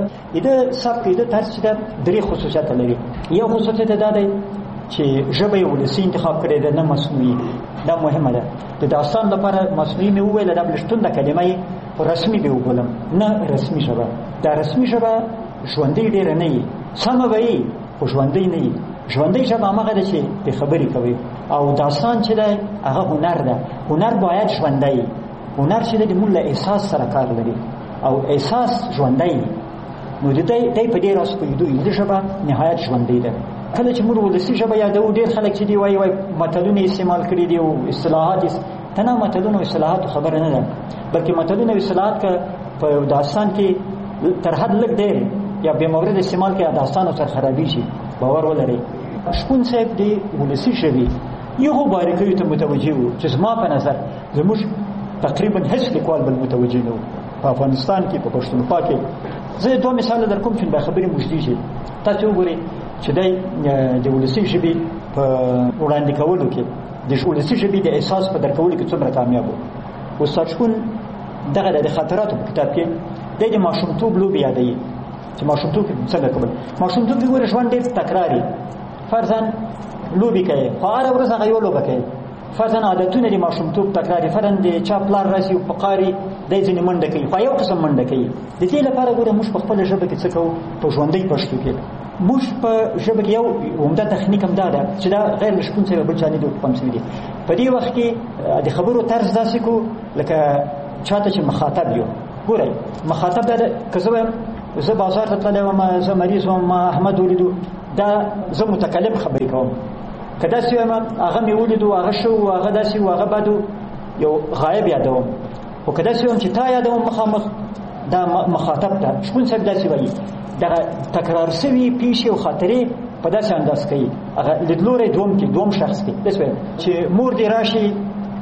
د ده سبک د ده طرز چې ده درې خصوصیته لري. یو خصوصیت دا دی چې ژبه یې ولسي انتخاب کړې ده، نه مصنوعي. دا مهمه ده. د داستان لپاره مصنوعي مې وویله، دا بلشتون د کلمه یې رسمي به وبولم، نه رسمي ژبه. دا رسمي ژبه ژوندۍ ډېره نه وي، سمه به وي خو ژوندۍ نه وي. ژوندۍ ژبه هماغه ده چې پرې خبرې کوي، او داستان چې دی هغه هنر ده. هنر باید ژوندی وي. هنر چې دی د موږ له احساس سره کار لري، او احساس ژوندی وي. نو د دی په دې راز پوهېدو د ژبه نهایت ژوندۍ ده. کله چې موږ ولسي ژبه یادوو، ډېر خلک چې دی وایي وایي متلونه استعمال کړي دي او اصطلاحات. تنها متلونه او اصطلاحاتو خبره نه ده، بلکې متلونه او اصطلاحات که په داستان کې تر حد لږ ډېر یا بې مورد استعمال کې داستان سره خرابېږي، باور ولرئ. شپون صاحب د ولسي ژبې یو باریکیو ته متوجه و چې زما په نظر زموږ تقریبا هیڅ لیکوال بل متوجه نه و په افغانستان کې، په پښتونخوا کې. زه دوه مثاله در کوم چې دا خبرې موږدي شي. تاسو وګورئ چې دی د ولسي ژبې په وړاندې کولو کې، د ولسي ژبې د احساس په درکولو کې څومره کامیاب و. استاد شپون دغه د خاطراتو په کتاب کې دی د ماشومتوب لوبې یادوي چې ماشومتوب کې څنګه کول. ماشومتوب کې ګوره ژوند ډېر تکراري، فرضاً لوبې کوي، خو هره ورځ هغه یو لوبه کوي. فرضاً عادتونه د ماشومتوب تکراري، فرضاً د چا پلار راسي په قاري دی ځینې منډه کوي، خو یو قسم منډه کوي. د دې لپاره ګوره موږ په خپله ژبه کې څه کوو؟ په ژوندۍ پښتو کې موږ په ژبه کې یو عمده تخنیک هم دا ده چې دا غیر له شپون سره بل چا نه دي پام شوي دي. په دې وخت کې د خبرو طرز داسې کو لکه چاته چې مخاطب یو. ګورئ مخاطب دا ده، که زه وایم زه بازار ته تللی وم، زه مریض وم، ما احمد ولیدو، دا زه متکلم خبرې کوم. که داسې وایم هغه مې ولیدو، هغه ښه و، هغه داسې و، هغه بد و، یو غایب یادوم. خو که داسې وایم چې تا یادوم مخامخ، دا مخاطب ته. شپون صاحب داسې وایي دغه تکرار شوي پیښې او خاطرې په داسې انداز کوي، هغه لیدلوری دوم کې دوم شخص کې داسې وایم چې مور دې راشي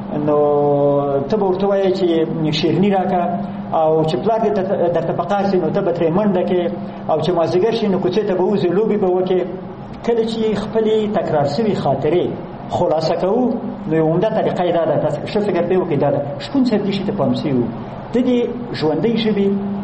نو ته به ورته وایې چې شیرني راکړه او چې پلار دې درته په قار شي نو ته به ترې منډه کې او چې مازدیګر شي نو کوڅې ته به وځې لوبې به وکړې. کله چې خپلې تکرار شوي خاطرې خلاصه کوو نو یو عمده طریقه یې دا ده، تاسو ښه فکر پرې وکړئ، دا ده شپون صاحب دې شي ته پام شوي وو. د دې ژوندۍ ژبې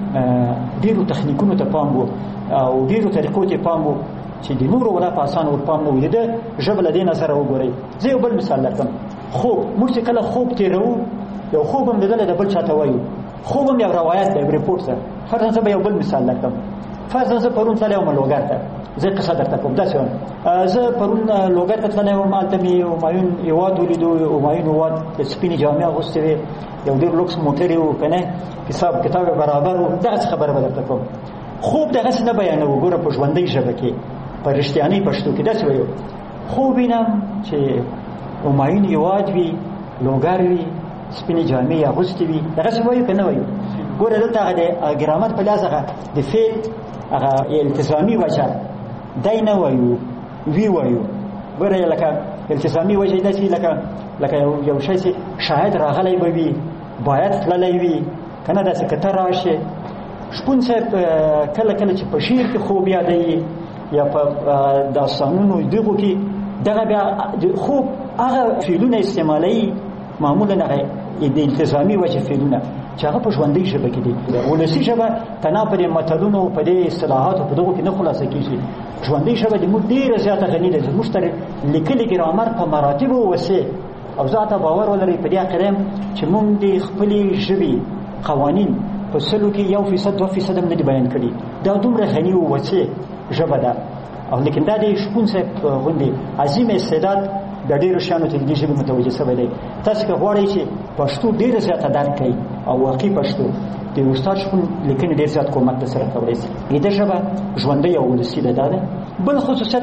ډېرو تخنیکونو ته پام وو او ډېرو طریقو ته پام وو چې د نورو ولا په اسانه ور پام نه و. د ده ژبه له دې نظره وګورئ. زه یو بل مثال درکړم. خوب، موږ چې کله خوب تېروو یو خوب هم لیدلی د بل چا ته وایو، خوب هم یو روایت دی، یو ریپورټ ده. فرضاً زه به یو بل مثال درکړم. فرضاً زه پرون تللی وم لوګر ته، زه قصه درته کوم. داسې وم زه پرون لوګر ته تللی وم، هلته مې همایون هېواد ولیدو. همایون هېواد د سپینې جامې اغوستې وې، یو ډېر لوکس موټر یې و که نه، حساب کتاب یې برابر و. دغسې خبره به درته کوم. خوب دغسې نه بیانوو. ګوره په ژوندۍ ژبه کې په رښتیانۍ پښتو کې داسې وایو خوب وینم چې همایون هېواد وي، لوګر وي، سپینې جامې یې اغوستې وي. دغسې وایو که نه وایو؟ ګوره دلته هغه د ګرامر په لحاظ هغه د فعل هغه التزامي وجه دی نه وایو، وی وایو. ګوره لکه التزامي وجه داسې لکه لکه یو شی چې شاید راغلی به وي، باید تللی وي که نه، داسې که ته راشې. شپون صاحب کله کله چې په شعر کې خوب یادوي یا په داستانونو دغو کې دغه بیا خوب هغه فعلونه استعمالوي، معمولا هغه د التزامي وجه فعلونه چې هغه په ژوندۍ ژبه کې دي. ولسي ژبه تنا په دې متلونو په دې اصطلاحاتو په دغو کې نه خلاصه کېږي. ژوندۍ ژبه زموږ ډېره زیاته غني ده. زموږ تر لیکلي ګرامر په مراتبو وسې او زه ته باور ولرئ په دې عقیده یم چې موږ د خپلې ژبې قوانین په سلو کې یو فیصد دوه فیصد هم نه دي بیان کړي. دا دومره غني او وسې ژبه ده. او لیکن دا د شپون صاحب غوندې عظیم استعداد د ډېرو شیانو ته د دې ژبې متوجه شوی دی. تاسو که غواړئ چې پښتو ډېره زیاته درک کړئ او واقعي پښتو، د استاد شپون لیکنې ډېر زیات کومک در سره کولی شي. د دې ژبه ژوندۍ او ولسي ده. دا ده بل خصوصیت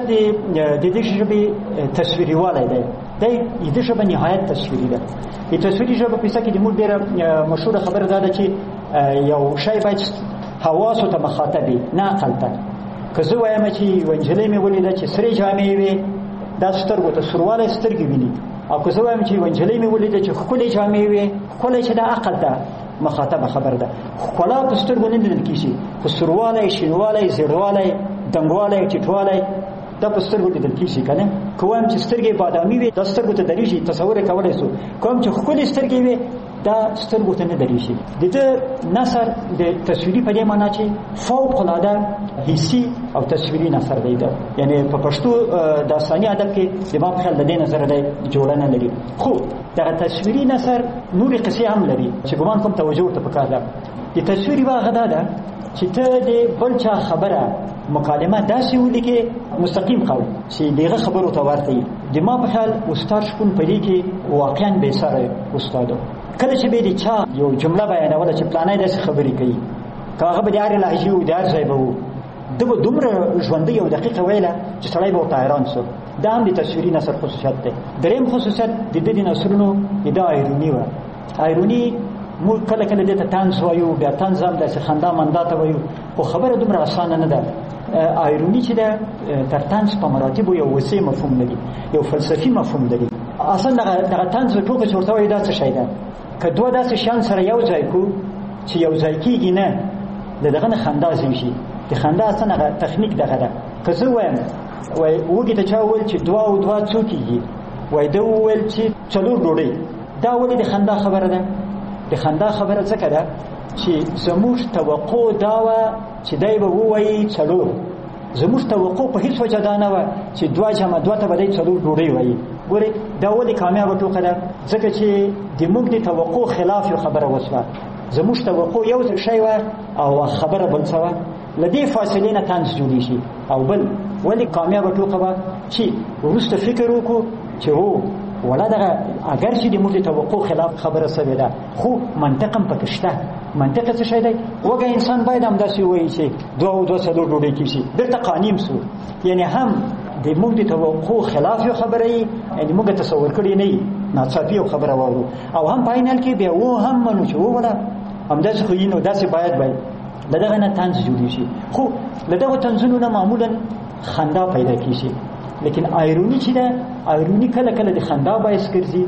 د دې ژبې تصویري والی دی. د دې ژبه نهایت تصویري ده. د تصویري ژبه په کیسه کې د موږ ډېره مشهوره خبره دا ده چې یو شی باید حواسو ته مخاطب وي، نه عقل ته. که زه وایم چې یوه نجلۍ مې ولیده چې سرې جامې وې، دا سترګو ته سوروالی سترګې ویني. او که زه وایم چې یوه نجلۍ مې ولیده چې ښکلې جامې وې، ښکلی چې دا عقل ته مخاطبه خبره ده. ښکلا په سترګو نه لیدل کېږي، خو سوروالی، شینوالی، زیړوالی، دنګوالی، ټیټوالی دا په سترګو لیدل کېږي که نه. که وایم چې سترګې بادامي وې، دا سترګو ته درېږي، تصور یې کولی شو. که وایم چې ښکلې سترګې وې، دا سترګو ته نه درېږي. د ده نثر د تصویري په دې معنا چې فوق العاده حسي او تصویري نثر دی. ده یعنی په پښتو داستاني ادب کې زما په خیال د دې نظره دی جوړه نه لري. خو دغه تصویري نثر نورې قصې هم لري چې ګمان کوم توجه ورته پکار ده. د تصویر یوه هغه دا ده چې ته د بل چا خبره مکالمه داسې ولیکې مستقیم قول چې د هغه خبرو ته ورته وي. د ما په خیال استاد شپون په دې کې واقعا بېساری استاد و. کله چې به د چا یو جمله بیانوله چې پلانی داسې خبرې کوي، که هغه به د هرې لهجې و، د هر ځای به و، ده به دومره ژوندۍ او دقیقه ویله چې سړی به ورته حیران شو. دا هم د تصویري نثر خصوصیت دی. درېیم خصوصیت د ده د نثرونو د ده ایروني وه. ایروني موږ کله کله دې ته طنز وایو، بیا طنز هم داسې خندا مندا ته وایو، خو خبره دومره اسانه نه ده. ایروني چې ده تر طنز په مراتبو یو وسیع مفهوم لري، یو فلسفي مفهوم لري. اصلا دغه طنز ټوکه چې ورته وایي دا څه شی ده؟ که دوه داسې شیان سره یو ځای کړو چې یو ځای کېږي نه، د دغه نه خندا ځین شي. د خندا اصلا هغه تخنیک دغه ده. که زه وایم وایي وږي ته چا وویل چې دوه او دوه څو کېږي، وایي ده وویل چې څلور ډوډۍ، دا ولې د خندا خبره ده؟ د خندا خبره ځکه ده چې زموږ توقع دا وه چې دی به ووایي څلور. زموږ توقع په هېڅ وجه دا نه وه چې دوه جمع دوه ته به دی څلور ډوډۍ وایي. ګورئ دا ولې کامیابه ټوکه ده؟ ځکه چې د موږ د توقع خلاف یو خبره وشوه. زموږ توقع یو شی وه او خبره بل څه وه. له دې فاصلې نه طنز جوړېږي. او بل ولې کامیابه ټوکه وه چې وروسته فکر وکړو چې هو ولا دغه اگر چې د موږ د توقع خلاف خبره شوې ده، خو منطق هم پکې شته. منطق څه شی دی؟ وږی انسان باید همداسې ووایي چې دوه او دوه څلور ډوډۍ کېږي، بېرته قانیم شو. یعنې هم د موږ د توقع خلاف یو خبره یي، یعنې موږ تصور کړې نه یي، ناڅاپي یو خبره واورو. او هم په عین حال کې بیا و هم منو چې ووله همداسې خو یي، نو داسې باید باید له دغه نه طنز جوړېږي. خو له دغو طنزونو نه معمولا خندا پیدا کېږي. لیکن ایروني چې ده، ایروني کله کله د خندا باعث ګرځي،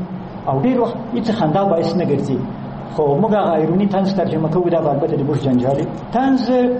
او ډیر وخت هیڅ خندا باعث نه ګرځي. خو موږ هغه ایرونی طنز ترجمه کوو، دا البته د موږ جنجالي طنز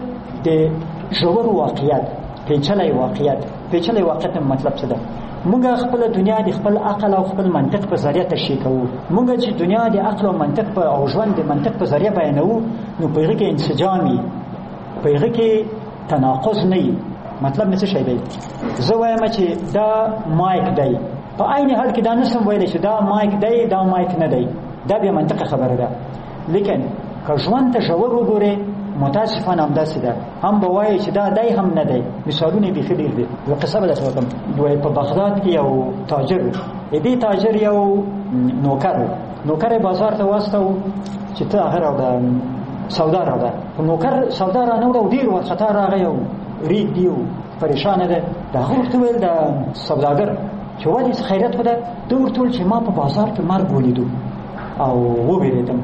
د ژور واقعیت، پیچلی واقعیت. پیچلی واقعیت مطلب څه ده؟ موږ خپل دنیا د خپل عقل او خپل منطق په ذریعہ تشریح کوو. موږ چې دنیا د عقل او منطق په او ژوند د منطق په ذریعہ بیانوو، نو په هغه کې انسجام وي، په هغه کې تناقض نه وي. مطلب مې څه شی دی؟ زه وایم چې دا مایک دی، په عین حال کې دا نسم ویلی چې دا مایک دی، دا مایک نه دی. دا بیا منطقه خبره ده. لیکن که ژوند ته ژور وګورې، متاسفانه همداسې ده. هم به وایي چې دا دی هم نه دی. مثالونه بیخي ډېر دي. یوه قصه به درته وکړم. دوی په بغداد کې یو تاجر و. دې تاجر یو نوکر و. نوکر یې بازار ته واستوه چې ته هغه راوړه سودا راوړه. نوکر سودا رانهوړه او ډېر وارخطا راغی او ریږ دی او پریشانه ده. د هغه ورته ویل د سوداګر چې ولې خیریت خو ده؟ ده ورته ویل چې ما په بازار کې مرګ ولیدو او وویرېدم.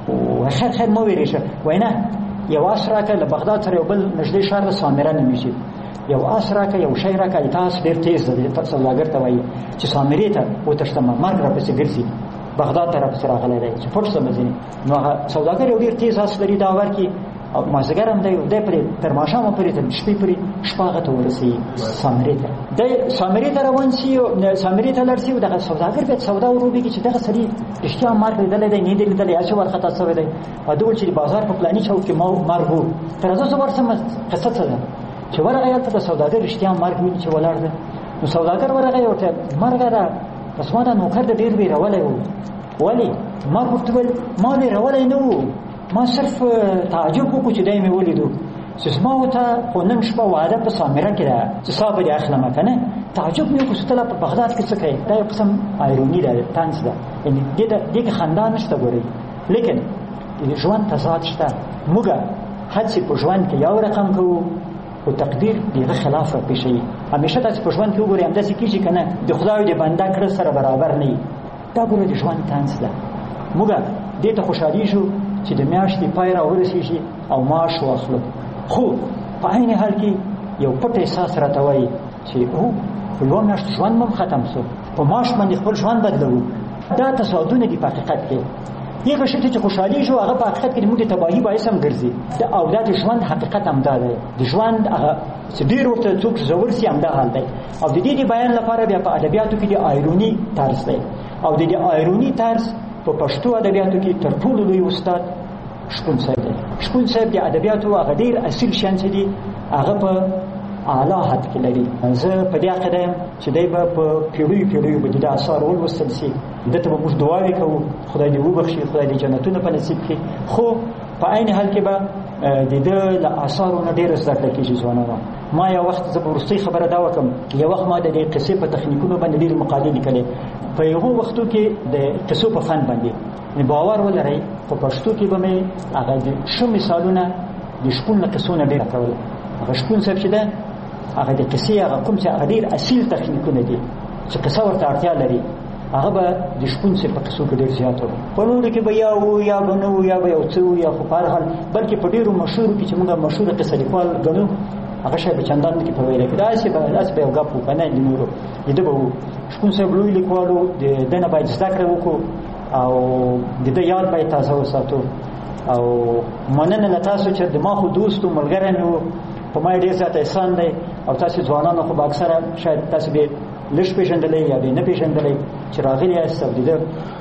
خیر خیر مه ویرېږه. وایي نه، یو آس راکړه، له بغداد سره یو بل نږدې ښار ده سامره نومیږي، یو آس راکړه، یو شی راکړه. دا آس ډېر تیز ده. سوداګر ته وایي چې سامرې ته وتښتم، مرګ راپسې ګرځي، بغداد ته راپسې راغلی دی چې پټ شم ځینې. نو هغه سوداګر یو ډېر تیز آس لري، دا ورکړي او مازدیګر هم دی دی پرې تر ماښامه پورې تر شپې پورې شپه هغه ته ورسوي سامرې ته. دی سامرې ته روان شي، سامرې ته لاړ شي او دغه سوداګر بیا سودا وروبېږي چې دغه سړي رښتیا مرګ لیدلی دی، نه دی لیدلی، هسې وارخطا شوی دی. او ده ویل چې د بازار په فلاني چوک کې مرګ و. تر زه زه ورسم قصه څه ده چې ورغی هلته د سوداګر رښتیا مرګ ویني چې ولاړ دی. نو سوداګر ورغی ورته مرګه ده، بس ما دا نوکر د ډېر ویرولی و. ولې؟ مرګ ورته ویل ما ویرولی نه و، ما صرف تعجب وکړو چې دی مې ولیدو چې زما ورته خو نن شپه واده په سامره کې ده چې سا به دې اخلمه که نه. تعجب مې وکړو چې ته لا په بغداد کې څه کوې. دا یو قسم ایروني ده، طنز ده. یعنې دې کې خندا نشته ګورئ، لیکن د ژوند تضاد شته. موږ هڅې په ژوند کې یو رقم کوو، خو تقدیر د هغه خلاف راپېښوي. همیشه تاسې په ژوند کې وګورئ همداسې کېږي که نه، د خدای د بنده کړه سره برابر نه وي. دا ګوره د ژوند طنز ده. موږ دې ته خوشحالېږو چې د میاشتې پای را ورسېږي او معاش واخلو، خو په عین حال کې یو پټ احساس راته وایي چې او په یوه میاشت ژوند مو ختم شو، په معاش باندې خپل ژوند بدلوو. دا تصادونه دي په حقیقت کې. هغه شی چې خوشحالېږو هغه په حقیقت کې د موږ د تباهي باعث هم ګرځي. او دا د ژوند حقیقت همدا دی. د ژوند هغه چې ډېر ورته څوک زور شي همدا حال دی. او د دې د بیان لپاره بیا په ادبیاتو کې د ایروني طرز دی. او د دې ایروني طرز په پښتو ادبیاتو کې تر ټولو لوی استاد شپون صاحب دی. شپون صاحب د ادبیاتو هغه ډېر اصیل شیان چې دي هغه په اعلی حد کې لري. زه په دې عقیده یم چې دی به په پیړیو پیړیو به د ده اثار ولوستل سي. ده ته به موږ دعاوې کوو خدای دې وبخښي، خدای دې جنتونه په نصیب کړي. خو په عین حال کې به د ده له اثارو نه ډېره زده کړه کېږي ځوانانو. ما یو وخت زه به وروستۍ خبره دا وکړم، یو وخت ما د دې قصې په تخنیکونو باندې ډېرې مقالې لیکلې. په هغو وختو کې د قصو په فن باندې باور ولرئ، په پښتو کې به مې هغه د ښه مثالونه د شپون له قصو نه ډېره کول. هغه شپون صاحب چې ده هغه د قصې هغه کوم چې هغه ډېر اصیل تخنیکونه دي چې قصه ورته اړتیا لري، هغه به د شپون صاحب په قصو کې ډېر زیات وو. په نورو کې به یا وو یا به نه وو یا به یو څه وو یا خو په هر حال، بلکې په ډېرو مشهورو کې چې موږ مشهوره قصه لیکوال ګڼو هغه شی به چندان کې په ویله کې داسې به داسې به یو ګپ وو که نه د نورو د ده به وو. شپون صاحب لوی لیکوال و، د ده نه باید زده کړه وکړو او د ده یاد باید تازه وساتو. او مننه له تاسو چې د ما خو دوست و ملګری مې و، په ما یې ډېر زیات احسان دی. او تاسې ځوانانو خو به اکثره شاید تاسې به لږ پېژندلی یا به نه پېژندلی چې راغلي یاست او د ده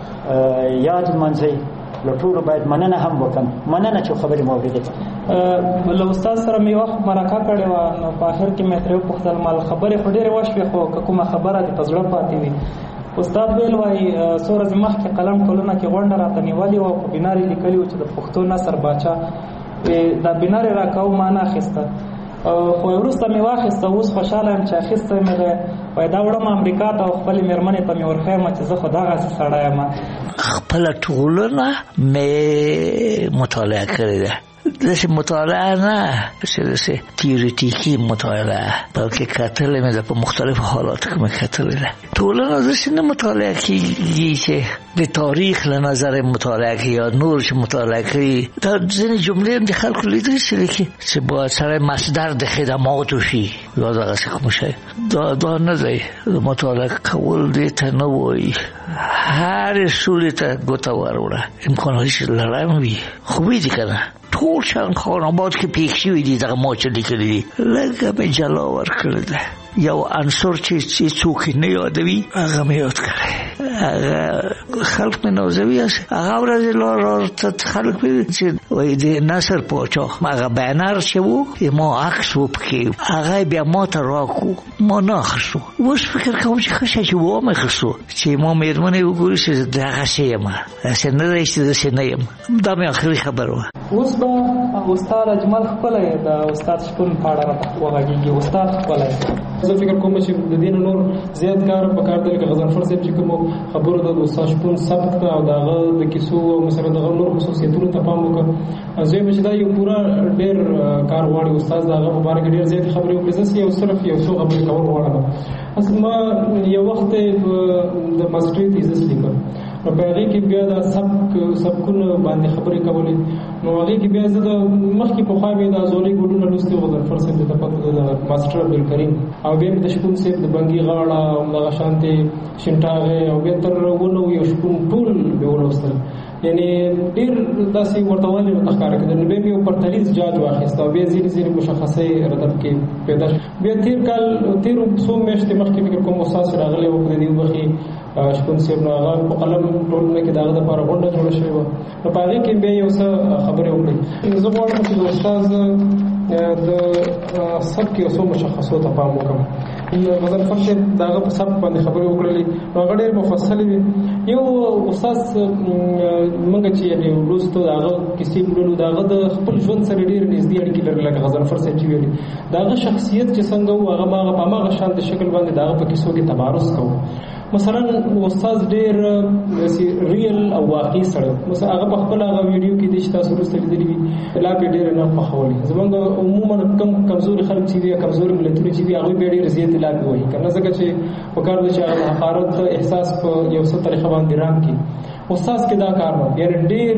یاد لمانځئ. له ټولو باید مننه هم وکړم. مننه چې خبرې مو اورېدې. له استاد سره مې وخت مرکه کړې وه، نو په آخر کې مې ترې وپوښتل مال خبرې خو ډېرې وشوې، خو که کومه خبره دې په زړه پاتې وي. استاد ویل وایي څو ورځې مخکې قلم ټولنه کې غونډه راته نیولې وه، په بینار یې لیکلي وو چې د پښتو نثر باچا. دا بینار یې راکاوه، ما نه اخیسته، خو وروسته مې واخیسته. اوس خوشحاله یم چې اخیستی مې دی. وایي دا وړم امریکا ته او خپلې مېرمنې ته مې ورښیم چې زه خو دغسې سړی یم. خپله ټولنه مې مطالعه کړې ده، داسې مطالعه نه چې داسې تیوریتیکي مطالعه، بلکې کتلې مې ده په مختلفو حالاتو کې مې کتلې ده. ټولنه داسې نه مطالعه کېږي چې د تاریخ له نظر مطالعه کوي یا نور چې مطالعه کوي. دا ځینې جملې هم د خلکو لیدلي چې لیکي چې باید سړی مصدر د خدماتو شي یا دغسې کوم شی. دا دا نه دی. مطالعه کول دې ته نه وایي، هر سولې ته ګوته وروړه، امکانات چې لرم وي خوبې دي که نه. ټول شان خاناباد کې پیښ شوي دي دغه ما چې لیکلي دي، لږه مې جلا ورکړې ده. یو عنصر چې څوک نه یادوي هغه مې یاد کړی، هغه خلق مې نازوي. هغه ورځ لار ته خلق وي چې وایي د نصر پاچا هغه بینر چې و ما عکس و پکې، هغه بیا ما ته راکو، ما نه اخیستو. اوس فکر کوم چې ښه شی چې وام اخیستو چې ما مېرمنې وګوري چې دغسې یم، داسې نه دی چې داسې نه یم. دا مې آخري خبر وه. اوس به استاد اجمل خپله د استاد شپون په اړه راته وغږېږي. استاد خپله زه فکر کوم چې د دې نه نور زیات کار په کار دی لکه غضنفر صاحب چې کومو خبرو د استاد شپون ثبت کړه او د هغه د کیسو او مثلا دغه نور خصوصیتونو ته پام وکړه. زه وایم چې دا یو پوره ډېر کار غواړي. استاد د هغه په باره کې ډېر زیاتې خبرې وکړې. زه یو صرف یو څو خبرې کول غواړم. اصل ما یو وخت د ماسټري تیزس لیکم، نو په هغې کې بیا د سبک سبکونو باندې خبرې کولې. نو هغې کې بیا زه د مخکې پخوا مې د ازولي ګوډونه لوستي وو، غضنفر صاحب ته پته ده، د ماسټر عبدالکریم، او بیا مې د شپون صاحب د بنګي غاړه همدغه شانتې شینټاغې او بیا تر اووه نوي شپون ټول مې ولوستل. یعنې ډېر داسې ورته والي راته ښکاره کېدل. نو بیا مې یو پرتلیز جاج واخیست او بیا ځینې ځینې مشخصې ردب کې پیدا شو. بیا تېر کال تېرو څو میاشتې مخکې فکر کوم استاد چې راغلی و د دې وبخي شپون صاحب، نو هغه په قلم ټولنه کې د هغه دپاره غونډه جوړه شوې وه. نو په هغې کې بیا یو څه خبرې وکړې. زه غواړم چې د استاد د سبک یو څو مشخصو ته پام وکړم. غضنفر صاحب د هغه په سبک باندې خبرې وکړلې، نو هغه ډېرې مفصلې وې. یو استاد موږ چې یعنې وروستو د هغه کیسې لولو، د هغه د خپل ژوند سره ډېرې نږدې اړیکې لري. لکه غضنفر صاحب چې ویلي د هغه شخصیت چې څنګه و، هغه ما هغه په هماغه شانتې شکل باندې د هغه په کیسو کې تبارز کوو. مثلا استاد ډېر ریل او واقعي سړی، مثلا هغه په خپل هغه ویډیو کې چې تاسو وروسته لیدلي وي لاپې ډېرې نه خوښولې. زموږ عموما کم کمزوري خلک چې وي، کمزوري ملتونه چې وي، هغوی بیا ډېرې زیاتې لاپې وایي که نه، ځکه چې پکار ده چې هغه د حقارت احساس په یو څه طریقه باندې رام کړي. استاد کې دا کار نه، یعنې ډېر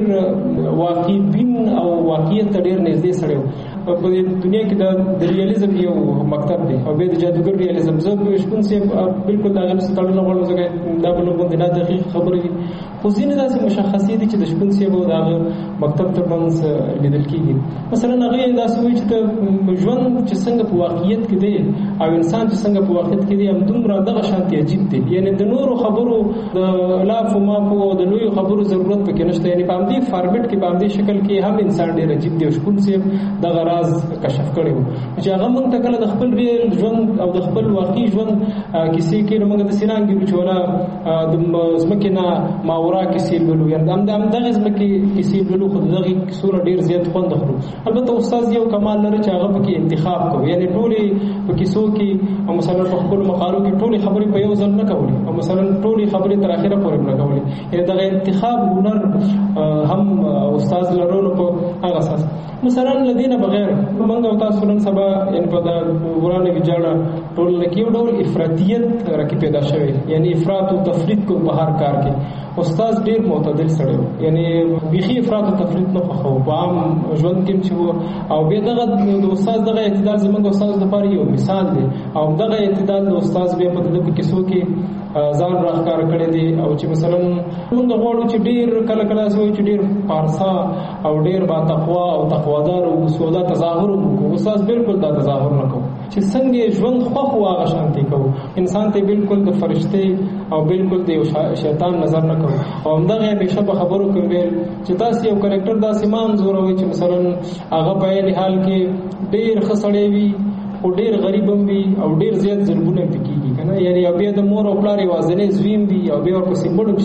واقعي بین او واقعیت ته ډېر نږدې سړی و. په دنیا کې د ریالیزم یو مکتب دی او بیا د جادوګر ریالیزم. زه شپون صاحب بالکل د هغې نه څه تړل نه غواړم، ځکه دا به لږ غوندې نادقیق خبرې وي. خو ځینې داسې مشخصې دي چې د شپون صاحب او د هغه مکتب تر منځ لیدل کېږي. مثلا هغې داسې وایي چې د ژوند چې څنګه په واقعیت کې دی او انسان چې څنګه په واقعیت کې دی همدومره دغه شانتې عجیب دی. یعنې د نورو خبرو د لافو مافو او د لویو خبرو ضرورت پکې نشته. یعنې په همدې فارمېټ کې په همدې شکل کې هم انسان ډېر عجیب دی. او شپون صاحب دغه راز کشف کړی و چې هغه موږ ته کله د خپل ریل ژوند او د خپل واقعي ژوند کیسې کې نو موږ د سینانګې وو چې ولا د ځمکې نه ماورا کیسې لولو، یعنې همدغې ځمکې کیسې لولو، خو د دغې کیسو نه ډېر زیات خوند اخلو. البته استاد یو کمال لري چې هغه پکې انتخاب کوي، یعنې ټولې په کیسو کې او مثلا په خپلو مقالو کې ټولې خبرې په یو ځل نه کولې او مثلا ټولې خبرې تر اخره پورې نه کولې. یعنې دغه انتخاب هنر هم استاد لرلو په هغه اساس. مثلا له دې نه بغیر موږ او تاسو نن سبا یعنې په دا ورانه ویجاړه ټولنه کې یو ډول افراطیت راکې پیدا شوی، یعنې افراط او تفریط کو په هر کار کې. استاد ډېر معتدل سړی و، یعنې بیخي افراط او تفریط نه خوښاوه په عام ژوند کې چې و. او بیا دغه د استاد دغه اعتدال زموږ استاد لپاره یو مثال دی او دغه اعتدال د استاد بیا په دغه کیسو کې ځان راښکاره کړی دی. او چې مثلا موږ غواړو چې ډېر کله کله داسې وایو چې ډېر پارسا او ډېر با تقوا او تقوادار او سودا تظاهر وکړو. استاد بالکل دا تظاهر نه کوو چې څنګه ژوند خوښ و هغه شانتې کوو. انسان ته بالکل د فرشتې او بالکل د یو شیطان نظر نه کوو. او همدغه همیشه په خبرو کې ویل چې تاسې یو کرکټر داسې ما انځوروئ چې مثلا هغه په عین حال کې ډېر ښه سړی وي خو ډېر غریب هم وي او ډېر زیات ظلمونه پې کېږي که نه، یعنې او بیا د مور او پلار یوازینی زوی هم وي او بیا ورپسې مړ هم شي.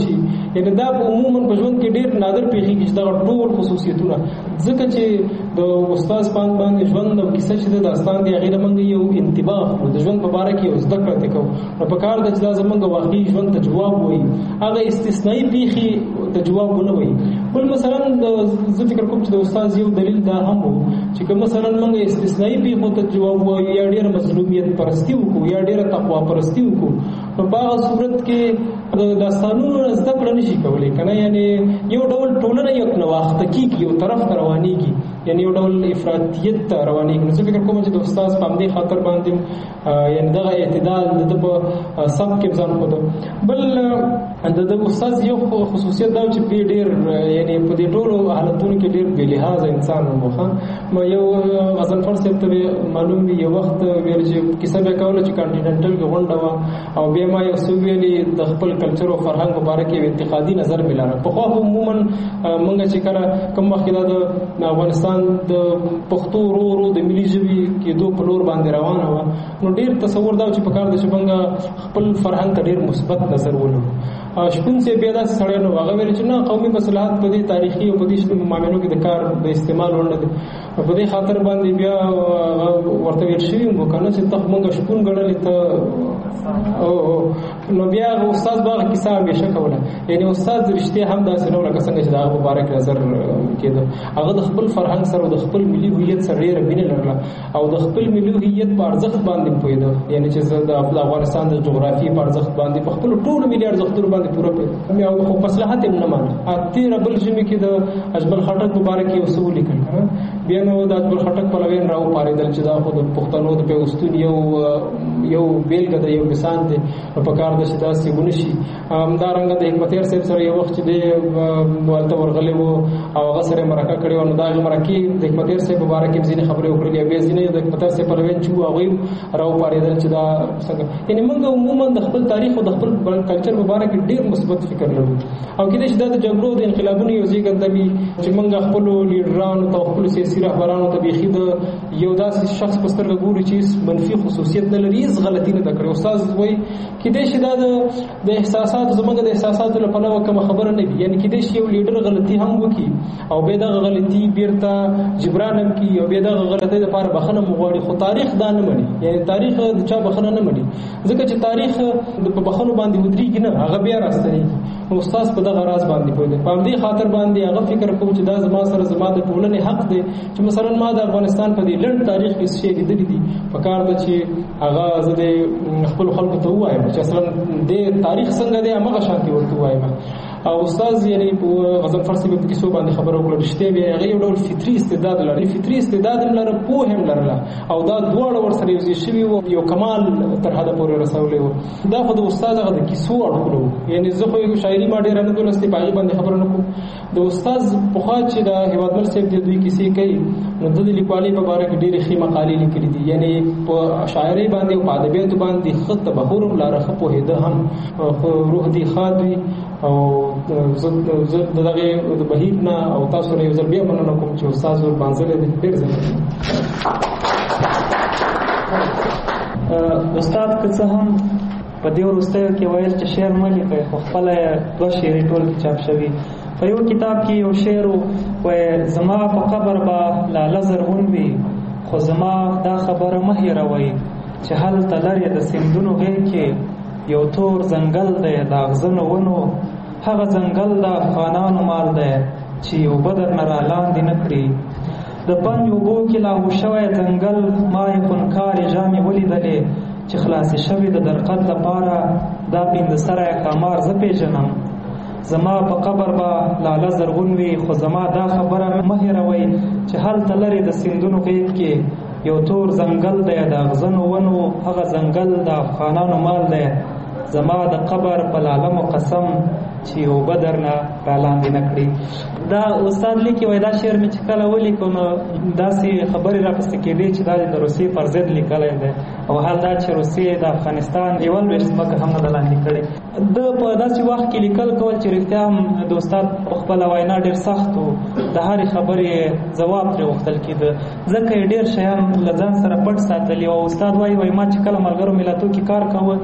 یعنی دا عموما په ژوند کې ډېر نادر پیښیږي چې دا ټول خصوصیتونه ځکه چې د استاد پاند باندې ژوند او کیسه چې د داستان دی هغه موږ یو انتباه د ژوند په اړه کې یو زده کړه کوو نو په کار د چې دا زمونږ واقعي ژوند ته جواب وایي هغه استثنایی پیښې ته جواب ونه وایي. بل مثلا زه فکر کوم چې د استاد یو دلیل دا هم وو چې کوم مثلا موږ استثنایی پیښو ته جواب وایو یا ډېر مظلومیت پرستی وکړو یا ډېر تقوا پرستی وکړو نو په هغه صورت کې د داستانونو زده کړه نشي کولی کنه یعنی یو ډول ټولنه یو نواخته کیږي یو طرف ته روانېږي یعنی یو ډول افراطیت ته روانېږي. نو زه فکر کوم چې د استاد په همدې خاطر باندې یعنی دغه اعتدال د په سب کې ځان خود. بل د استاد یو خصوصیت دا چې په ډېر یعنی په دې ټولو حالتونو کې ډېر بې لحاظه انسان و. ما یو غضنفر صاحب ته معلوم دی یو وخت ویل چې کیسه به کوله چې کانټیننټل کې غونډه وه او بیا ما یو څه ویلي د خپل کلچر او فرهنګ په باره کې انتقادي نظر مې لاره. پخوا عموما موږ چې کله کوم وخت دا د افغانستان د پښتو ورو ورو د ملي ژبې کېدو په لور باندې روانه وه نو ډېر تصور دا چې په کار ده چې موږ خپل فرهنګ ته ډېر مثبت نظر ولرو. شپون سي بیا داسې سړی نو هغه ویل چې نه قومي مصلحت په دې تاریخي او په دې معاملو کې د کار د استعمال وړ نه دي په دې خاطر باندې بیا ورته ویل شوي وو که نه چې ته موږ شپون ګڼلې ته او نو بیا استاد به هغه کیسه همیشه کوله یعنی استاد رښتیا هم داسې نه و لکه څنګه چې د هغه په باره کې نظر کېده. هغه د خپل فرهنګ سره د خپل ملي هویت سره ډېره مینه لرله او د خپل ملي هویت په ارزښت باندې پوهېده یعنی چې زه د افغانستان د جغرافیې په ارزښت باندې په خپلو ټولو ملي ارزښتونو باندې پوره پوهېده او خو مصلحت یې نه مانه. تېره بل ژمي کې د اجمل خټک په باره کې یو څه ولیکل که نه بیا نو د اجمل خټک پلویان راوپارېدل چې دا خو د پښتنو د پیوستون یو یو بیلګه ده یو مثال دی نو په کار ده چې داسې ونه شي. همدارنګه د حکمتیار صاحب سره یو وخت چې دی هلته ورغلی و او هغه سره یې مرکه کړې وه نو د هغې مرکې د حکمتیار صاحب په باره کې ځینې خبرې وکړلې بیا ځینې د حکمتیار صاحب پلویان چې وو هغوی راوپارېدل چې دا څنګه یعنې موږ عموما د خپل تاریخ او د خپل کلچر په باره کې ډېر مثبت فکر لرو او کېدای شي دا د جګړو د انقلابونو یو زېږنده وي چې موږ خپلو لیډرانو ته خپلو سیاسي رهبرانو ته بیخي د یو داسې شخص په سترګه ګورو چې منفي خصوصیت نه لري هېڅ غلطي نه ده کړې. استاد وایي کېدای شي دا د احساساتو زموږ د احساساتو له پلوه کومه خبره نه وي یعنې کېدای شي یو لیډر غلطي هم وکړي او بیا دغه غلطي بیرته جبران هم کړي او بیا دغه غلطۍ دپاره بښنه هم وغواړي خو تاریخ دا نه مني یعنې تاریخ د چا بښنه نه مني ځکه چې تاریخ په بښنو باندې ودرېږي نه هغه بیا راستنېږي. استاد په دغه راز باندې پوهېده په همدې خاطر باندې هغه فکر کوم چې دا زما سره زما د ټولنې حق دی چې مثلا ما د افغانستان په دې لنډ تاریخ کې څه شی لیدلي دي په کار ده چې هغه زه د خپلو خلکو ته ووایم چې اصلا دې تاریخ څنګه دی همغه شانتې ورته ووایم. او استاد یعنی غضنفر صاحب په کیسو باندې خبره وکړه رښتیا بیا هغه یو ډول فطري استعداد لري فطري استعداد هم لره پوه هم لرله او دا دواړه ورسره یوځای شوي وو یو کمال تر حده پورې رسولی وو. دا خو د استاد هغه د کیسو اړخونه وو یعنې زه خو یو شاعري ما ډېره نه دولستې په هغې باندې خبره نه کوم. د استاد پخوا چې د هېوادمل صاحب د دوی کیسې کوي نو د د لیکوالۍ په باره کې ډېرې ښې مقالې لیکلي دي یعنې په شاعرۍ باندې او په ادبیاتو باندې ښه تبحر هم لاره ښه پوهېده هم روح دې ښاد وي او زه د دغې د بهیر نه او تاسو نه یو ځل بیا مننه کوم چې استاد وربانځلی دی ډېر زیات. استاد که څه هم په دې وروستیو کې ویل چې شعر مه لیکئ خو خپله دوه شعري ټولګې چاپ شوي په یو کتاب کې یو شعر وایي زما په قبر به لاله زرغون وي خو زما دا خبره مه هېروئ چې هلته لرې د سیندونو غېږ کې یو تور ځنګل دی د اغزنو ونو هغه ځنګل د افغانانو مال دی چې یو بدر نه را لاندې نه کړي د پنج اوبو کې لاهو شوی ځنګل ما یې خونکارې ژامې ولیدلې چې خلاصې شوې د درقد لپاره دا پنځه سری ښامار زه پېژنم زما په قبر به لاله زرغون وي خو زما دا خبره مه هېروئ چې هلته لرې د سیندونو غېږ کې یو تور ځنګل دی د اغزنو ونو هغه ځنګل د افغانانو مال دی زما د قبر په لالمو قسم چې یو بدر نه را لاندې نه کړي. دا استاد لیکي وایي دا شعر مې چې کله ولیکو نو داسې خبرې راپسې کېدې چې دا د روسیې پر ضد لیکلی دی او حال دا چې روسیې د افغانستان یوه لوېشت ځمکه هم نه ده لاندې کړې. ده په داسې وخت کې لیکل کول چې رښتیا هم د استاد په خپله وینا ډېر سخت و د هرې خبرې ځواب ترې غوښتل کېده ځکه یې ډېر شیان له ځان سره پټ ساتلي او استاد وایي وایي ما چې کله ملګرو ملتو کې کار کوه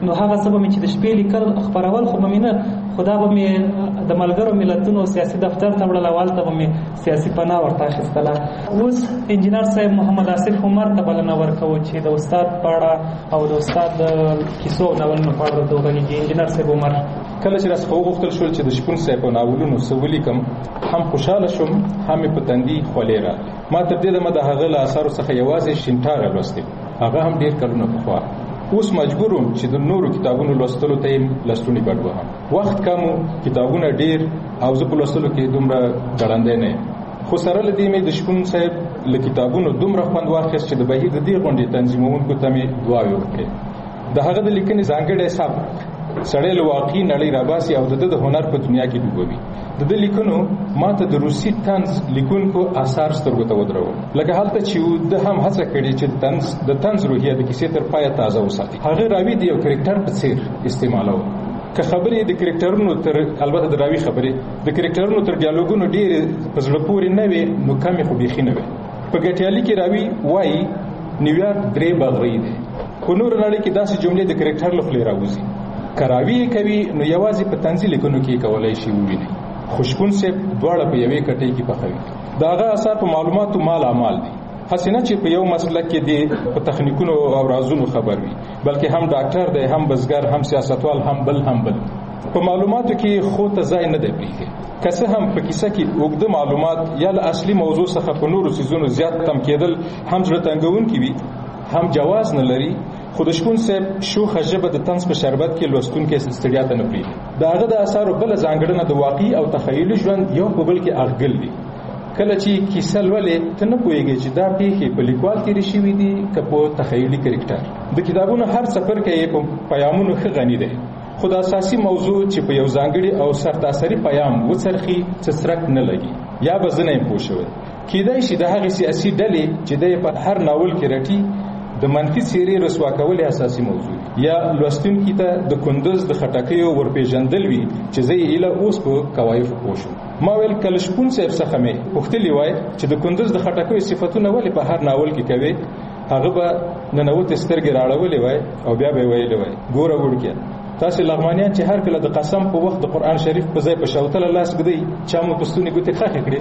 نو هغه څه به مې چې د شپې لیکل خپرول خو به مې نه، خو دا به مې د ملګرو ملتونو سیاسي دفتر ته وړل او هلته به مې سیاسي پناه ورته اخیستله. اوس انجینر صاحب محمد آصف عمر ته بلنه ورکوو چې د استاد په اړه او د استاد د کیسو او ناولونو په اړه ورته وغږېږي. انجینر صاحب عمر: کله چې راڅخه وغوښتل شول چې د شپون صاحب په ناولونو څه ولیکم، هم خوشحاله شوم هم مې په تندي خولې راغلې. ما تر دې دمه د هغه له اثارو څخه یوازې شینټاغه لوستې، هغه هم ډېر کلونه پخوا. اوس مجبور وم چې د نورو کتابونو لوستلو ته یې لستوڼي بډ وهم. وخت کم و، کتابونه ډېر، او زه په لوستلو کې دومره ګړندی نه یم. خو سره له دې مې د شپون صاحب له کتابونو دومره خوند واخیست چې د بهیر د دې غونډې تنظیمونکو ته مې دعاوې وکړې. د هغه د لیکنې ځانګړی سبک سړی له واقعي نړۍ راباسي او د ده د هنر په دنیا کې ډوبوي. د ده لیکنو ما ته د روسي طنز لیکونکو آثار سترګو ته ودرول، لکه هلته چې ده هم هڅه کړې چې طنز د طنز روحیه د کیسې تر پایه تازه وساتي. هغه راوي د یو کرکټر په څیر استعمالوه. که خبرې د کرکټرونو تر البته د راوي خبرې د کرکټرونو تر ډیالوګونو ډېرې په زړه پورې نه وې، نو کمې خو بیخي نه وې. په ګټیالي کې راوي وایي نیویارک درې بغرۍ دی، خو نور نړۍ کې داسې جملې د کرکټر له خولې راوځي. که راوي کوي نو یوازې په طنزي لیکنو کې کولای شي وویني. خو شپون صاحب دواړه په یوې کټۍ کې پخوي. د هغه اثار په معلوماتو مال امال دي. هسې نه چې په یو مسلک کې دی په تخنیکونو او رازونو خبر وي، بلکې هم ډاکټر دی، هم بزګر، هم سیاستوال، هم بل هم بل. په معلوماتو کې خو ته ځای نه دی پرېښی. که څه هم په کیسه کې اوږده معلومات یا له اصلي موضوع څخه په نورو څیزونو زیات تم کېدل هم زړه تنګونکي وي، هم جواز نه لري، خو د شپون صاحب شوخه ژبه د طنز په شربت کې لوستونکي ستړیا ته نه پرېږدي. د هغه د اثارو بله ځانګړنه د واقعي او تخیلي ژوند یو په بل کې اغږل دي. کله چې کیسه لولې ته نه پوهېږې چې دا پیښې په لیکوال تېرې شوي دي که په تخیلي کرکټر. د کتابونو هر څپرکی یې په پیامونو ښه غني دی، خو د اساسي موضوع چې په یو ځانګړي او سرتاسري پیام وڅرخي څه څرک نه لګي، یا به زه نه یم پوه شوی. کیدای شي د هغې سیاسي ډلې چې دی په هر ناول کې رټي د منفي څېرې رسوا کول اساسي موضوع، یا لوستونکي ته د کندوز د خټکیو ورپېژندل وي چې زه یې ایله اوس په کوایفو پوه شوم. ما ویل کله شپون صاحب څخه مې پوښتلي وای چې د کندوز د خټکیو صفتونه ولې په هر ناول کې کوي، هغه به ننوتې سترګې راړولې وای او بیا به یې ویلې وای ګوره وړکیه، تاسې لغمانیان چې هر کله د قسم په وخت د قرآن شریف په ځای په شوتله لاس ږدئ، چا مو په ستونې ګوتې خښې کړې.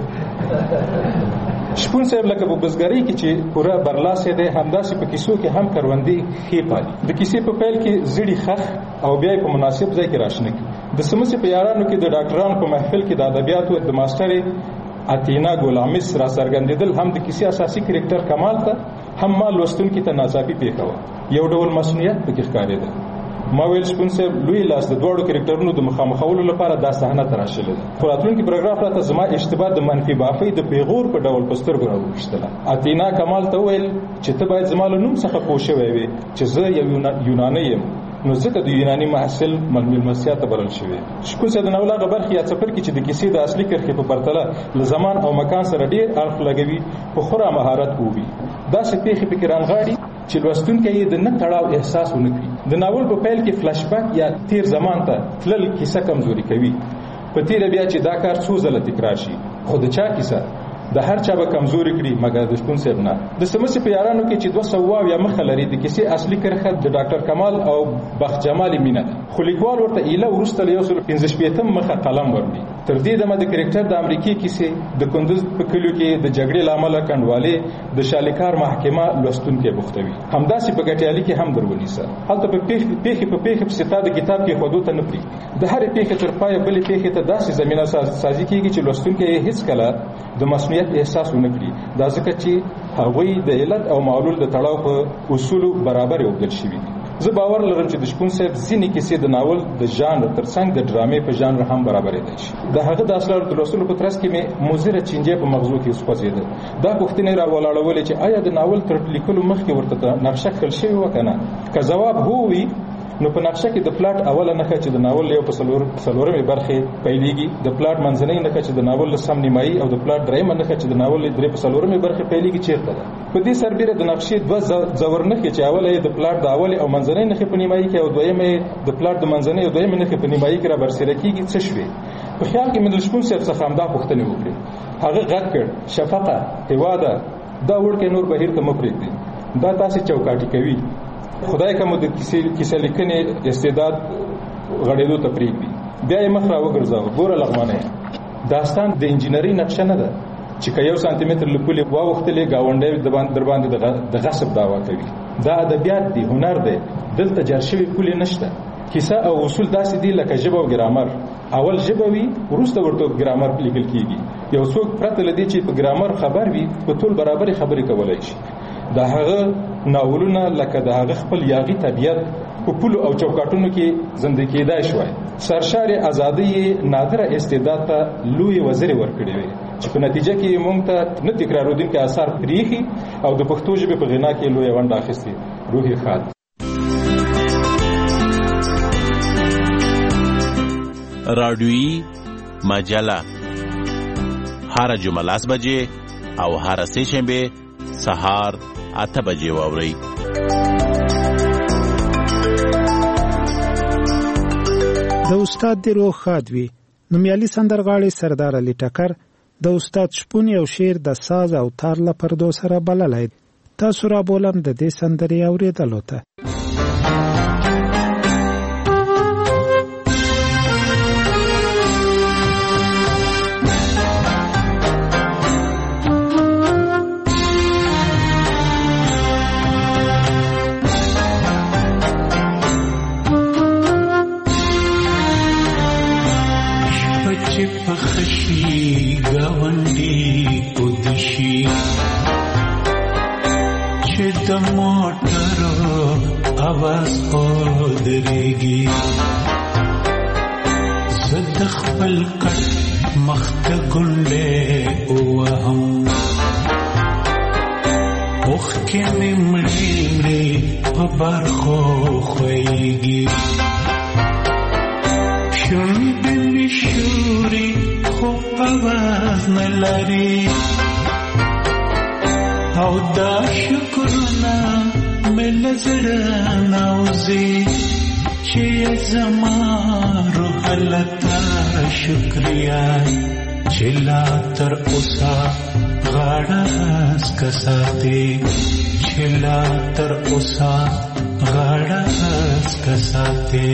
شپون صاحب لکه په بزګرۍ کې چې پوره برلاسی دی، همداسې په کیسو کې هم کروندې ښې پالي. د کیسې په پیل کې زړي خښ او بیا یې په مناسب ځای کې راشنه کړي. د سمسې په یارانو کې د ډاکټرانو په محفل کې د ادبیاتو د ماسټرې اتینا ګولامس را څرګندېدل هم د کیسې اساسي کرکټر کمال ته، هم ما لوستونکي ته ناڅاپي پېښه وه. یو ډول مصنوعیت پکې ښکارېده. ما ویل شپون صاحب لوی لاس د دواړو کرکټرونو د مخامخولو لپاره دا صحنه ته راشلې ده. خو راتلونکي پروګراف راته زما اشتباه د منفي بافۍ د پیغور په ډول په سترګو راوویشتله. اتینا کمال ته وویل چې ته باید زما له نوم څخه پوه شوی وې چې زه یو یوناني یم، نو ځکه د یوناني محصل مېلمستیا ته بلل شوی. شپون صاحب د ناول هغه برخې یا څپرکي چې د کیسې د اصلي کرښې په پرتله له زمان او مکان سره ډېر اړخ لګوي په خورا مهارت ووي. داسې پیښې پکې رانغاړي چې لوستونکی یې د نه تړاو احساس ونه کړي. د ناول په پیل کې فلش بیک یا تیر زمان ته تلل کیسه کمزوري کوي، په تیره بیا چې دا کار څو ځله تکرار شي. خو د چا کیسه د هر چا به کمزوري کړي مګر د شپون صاحب نه. د سمسې په یارانو کې چې دوه سوه اویا مخه لري، د کیسې اصلي کرښه د ډاکټر کمال او بخت جمال مینه ده، خو لیکوال ورته ایله وروسته له یو سل پنځه شپېتم مخه قلم ورکړي. تر دې دمه د کرکټر د امریکې کیسې د کندوز په کلیو کې د جګړې له امله کنډوالې د شالیکار محکمه لوستونکي بوختوي. همداسې په ګټیالي کې هم درونیسه. هلته په پیښې په پیښې پسې تا د کتاب کې ښودو ته نه پرېږدي. د هرې پیښې تر پایه بلې پیښې ته داسې زمینه سازي کېږي چې لوستونکی یې هېڅکله د مسؤلیت احساس ونه کړي. دا ځکه چې هغوی د علت او معلول د تړاو په اصولو برابر اوبدل شوي دي. زه باور لرم چې د شپون صاحب ځینې کیسې د ناول د ژانر ترڅنګ د ډرامې په ژانر هم برابرېدای شي. د هغه د اسرارو د لوستلو په ترڅ کې مې مضره چینجې په مغزو کې وسوځېده. دا پوښتنې راولاړولې چې آیا د ناول تر لیکلو مخکې ورته نقشه کښل شوې وه که نه؟ که ځواب هو وي نو په نقشه کې د پلاټ اوله نښه چې د ناول یو په څلورمې برخې پیلېږي، د پلاټ منځنۍ نښه چې د ناول له سم نیمایي او د پلاټ درېیمه نښه چې د ناول له درې په څلورمې برخې پیلېږي چېرته ده؟ په دې سربیره د نقشې دوه ځور نښې چې اوله یې د پلاټ د اولې او منځنۍ نښې په نیمایي کې او دویمه یې د پلاټ د منځنۍ او دویمې نښې په نیمایي کې را برسېره کېږي، څه شوې؟ په خیال کې مې د شپون صاحب څخه همدا پوښتنې وکړې. هغه غږ کړ: شفقه، هېواده، دا وړکی نور بهیر ته مه پرېږدئ، دا تاسې چوکاټي کوي. خدای کوم د کیسه لیکنې استعداد غړېدو ته پرېږدي بیا یې مخ را وګرځاوه. ګوره لغمانه داستان د انجینري نقشه نه ده چې که یو سانتي متر له پولې واوښتلې ګاونډی در باندې د غصب دعوا کوي. دا ادبیات دی، هنر دی، دلته جار شوي پولې نشته. کیسه او اصول داسې دي لکه ژبه او ګرامر. اول ژبه وي وروسته ورته ګرامر لیکل کیږي. یو څوک پرته له دې چې په ګرامر خبر وي په ټول برابرې خبرې کولی شي. د هغه ناولونه لکه د هغه خپل یاغي طبیعت په پولو او چوکاټونو کې زنده کېدای شوی. سرشار ازادي نادره استعداد ته لوی وزرې ورکړې وي چې په نتیجه کې موږ ته نه تکرارېدونکي آثار پرېښي او د پښتو ژبې په غنا کې لویه ونډه اخیستې. روحي خاد رادیویی مجله هر جمعه لاس بجې او هر سه شنبه سهار اته بجې واورئ. د استاد دی روح خادوي نومیالي سندرغاړي سردار علي ټکر د استاد شپون یو شعر د ساز او تار له پردو سره بللای. تاسو را بولم د دې سندرې اورېدلو ته. आवाज पودريږي زد خپل کټ مخت ګنده او هم اوخ کې مړې مړې په بار خو خوېږي شونډې مشوري خو आवाज نه لري او دا شکرنا مل زړه ناوزي چې زما روح لتا شکریا چې لا تر اوسه غاړه اسکساته چې لا تر اوسه غاړه اسکساته.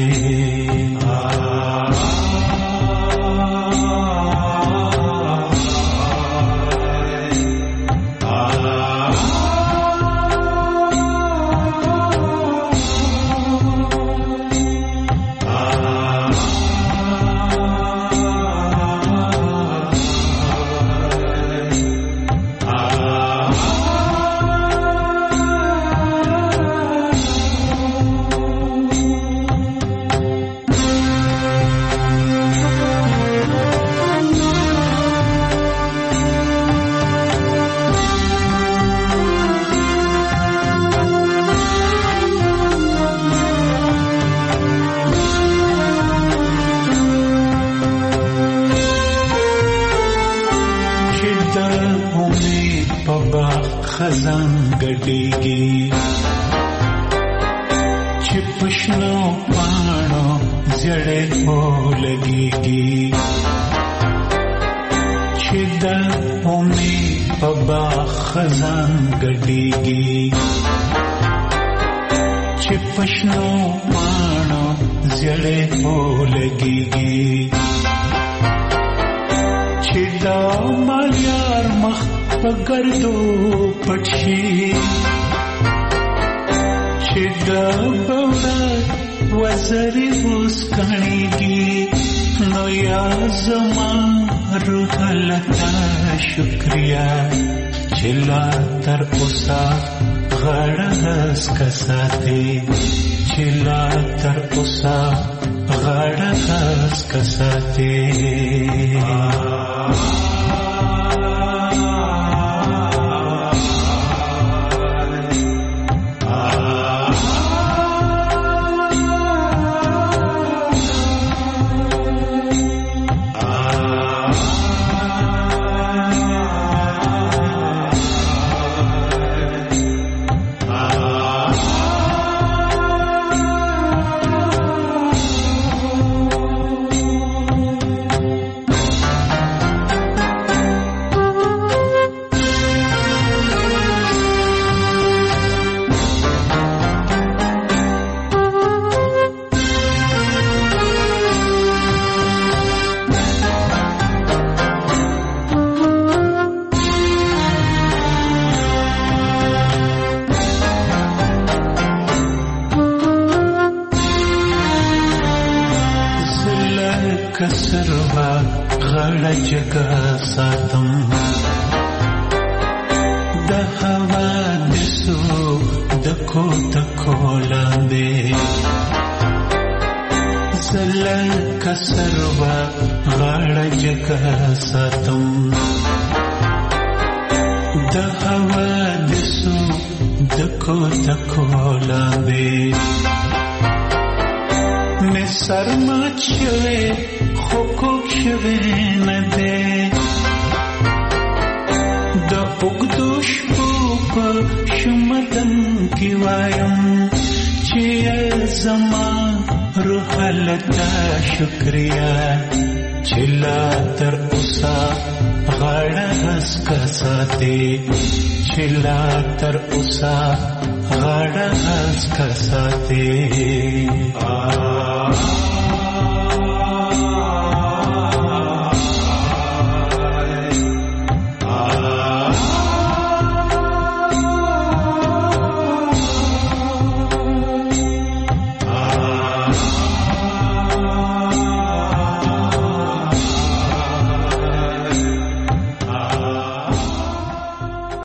خزان ګډيږي چې پښنو پانو زړې هو لګيږي چې د امید په باغ خزان ګډيږي چې پښنو پانو زړې هو لګيږي چې دا ماليار مخ پګردو پټشي چې دا بورات وزري وسکڼيږي نو یا زما روح لتا شکریا چې لا تر اوسه غړه اسکساته چې لا تر اوسه غړه اسکساته. غړ جګه ساتم د هوا د سو د کو تکو لاندې زلل کسروا غړ جګه ساتم د هوا د سو د کو تکو لاندې نه سرمات شوه خو کوک شوه نه ده د وګدو شپو په شمدن کې وایم چې زما روح لتا شکریا چې لا تر اوسه غاړه هسکه ساتي چې لا تر اوسه غاړه هسکه ساتي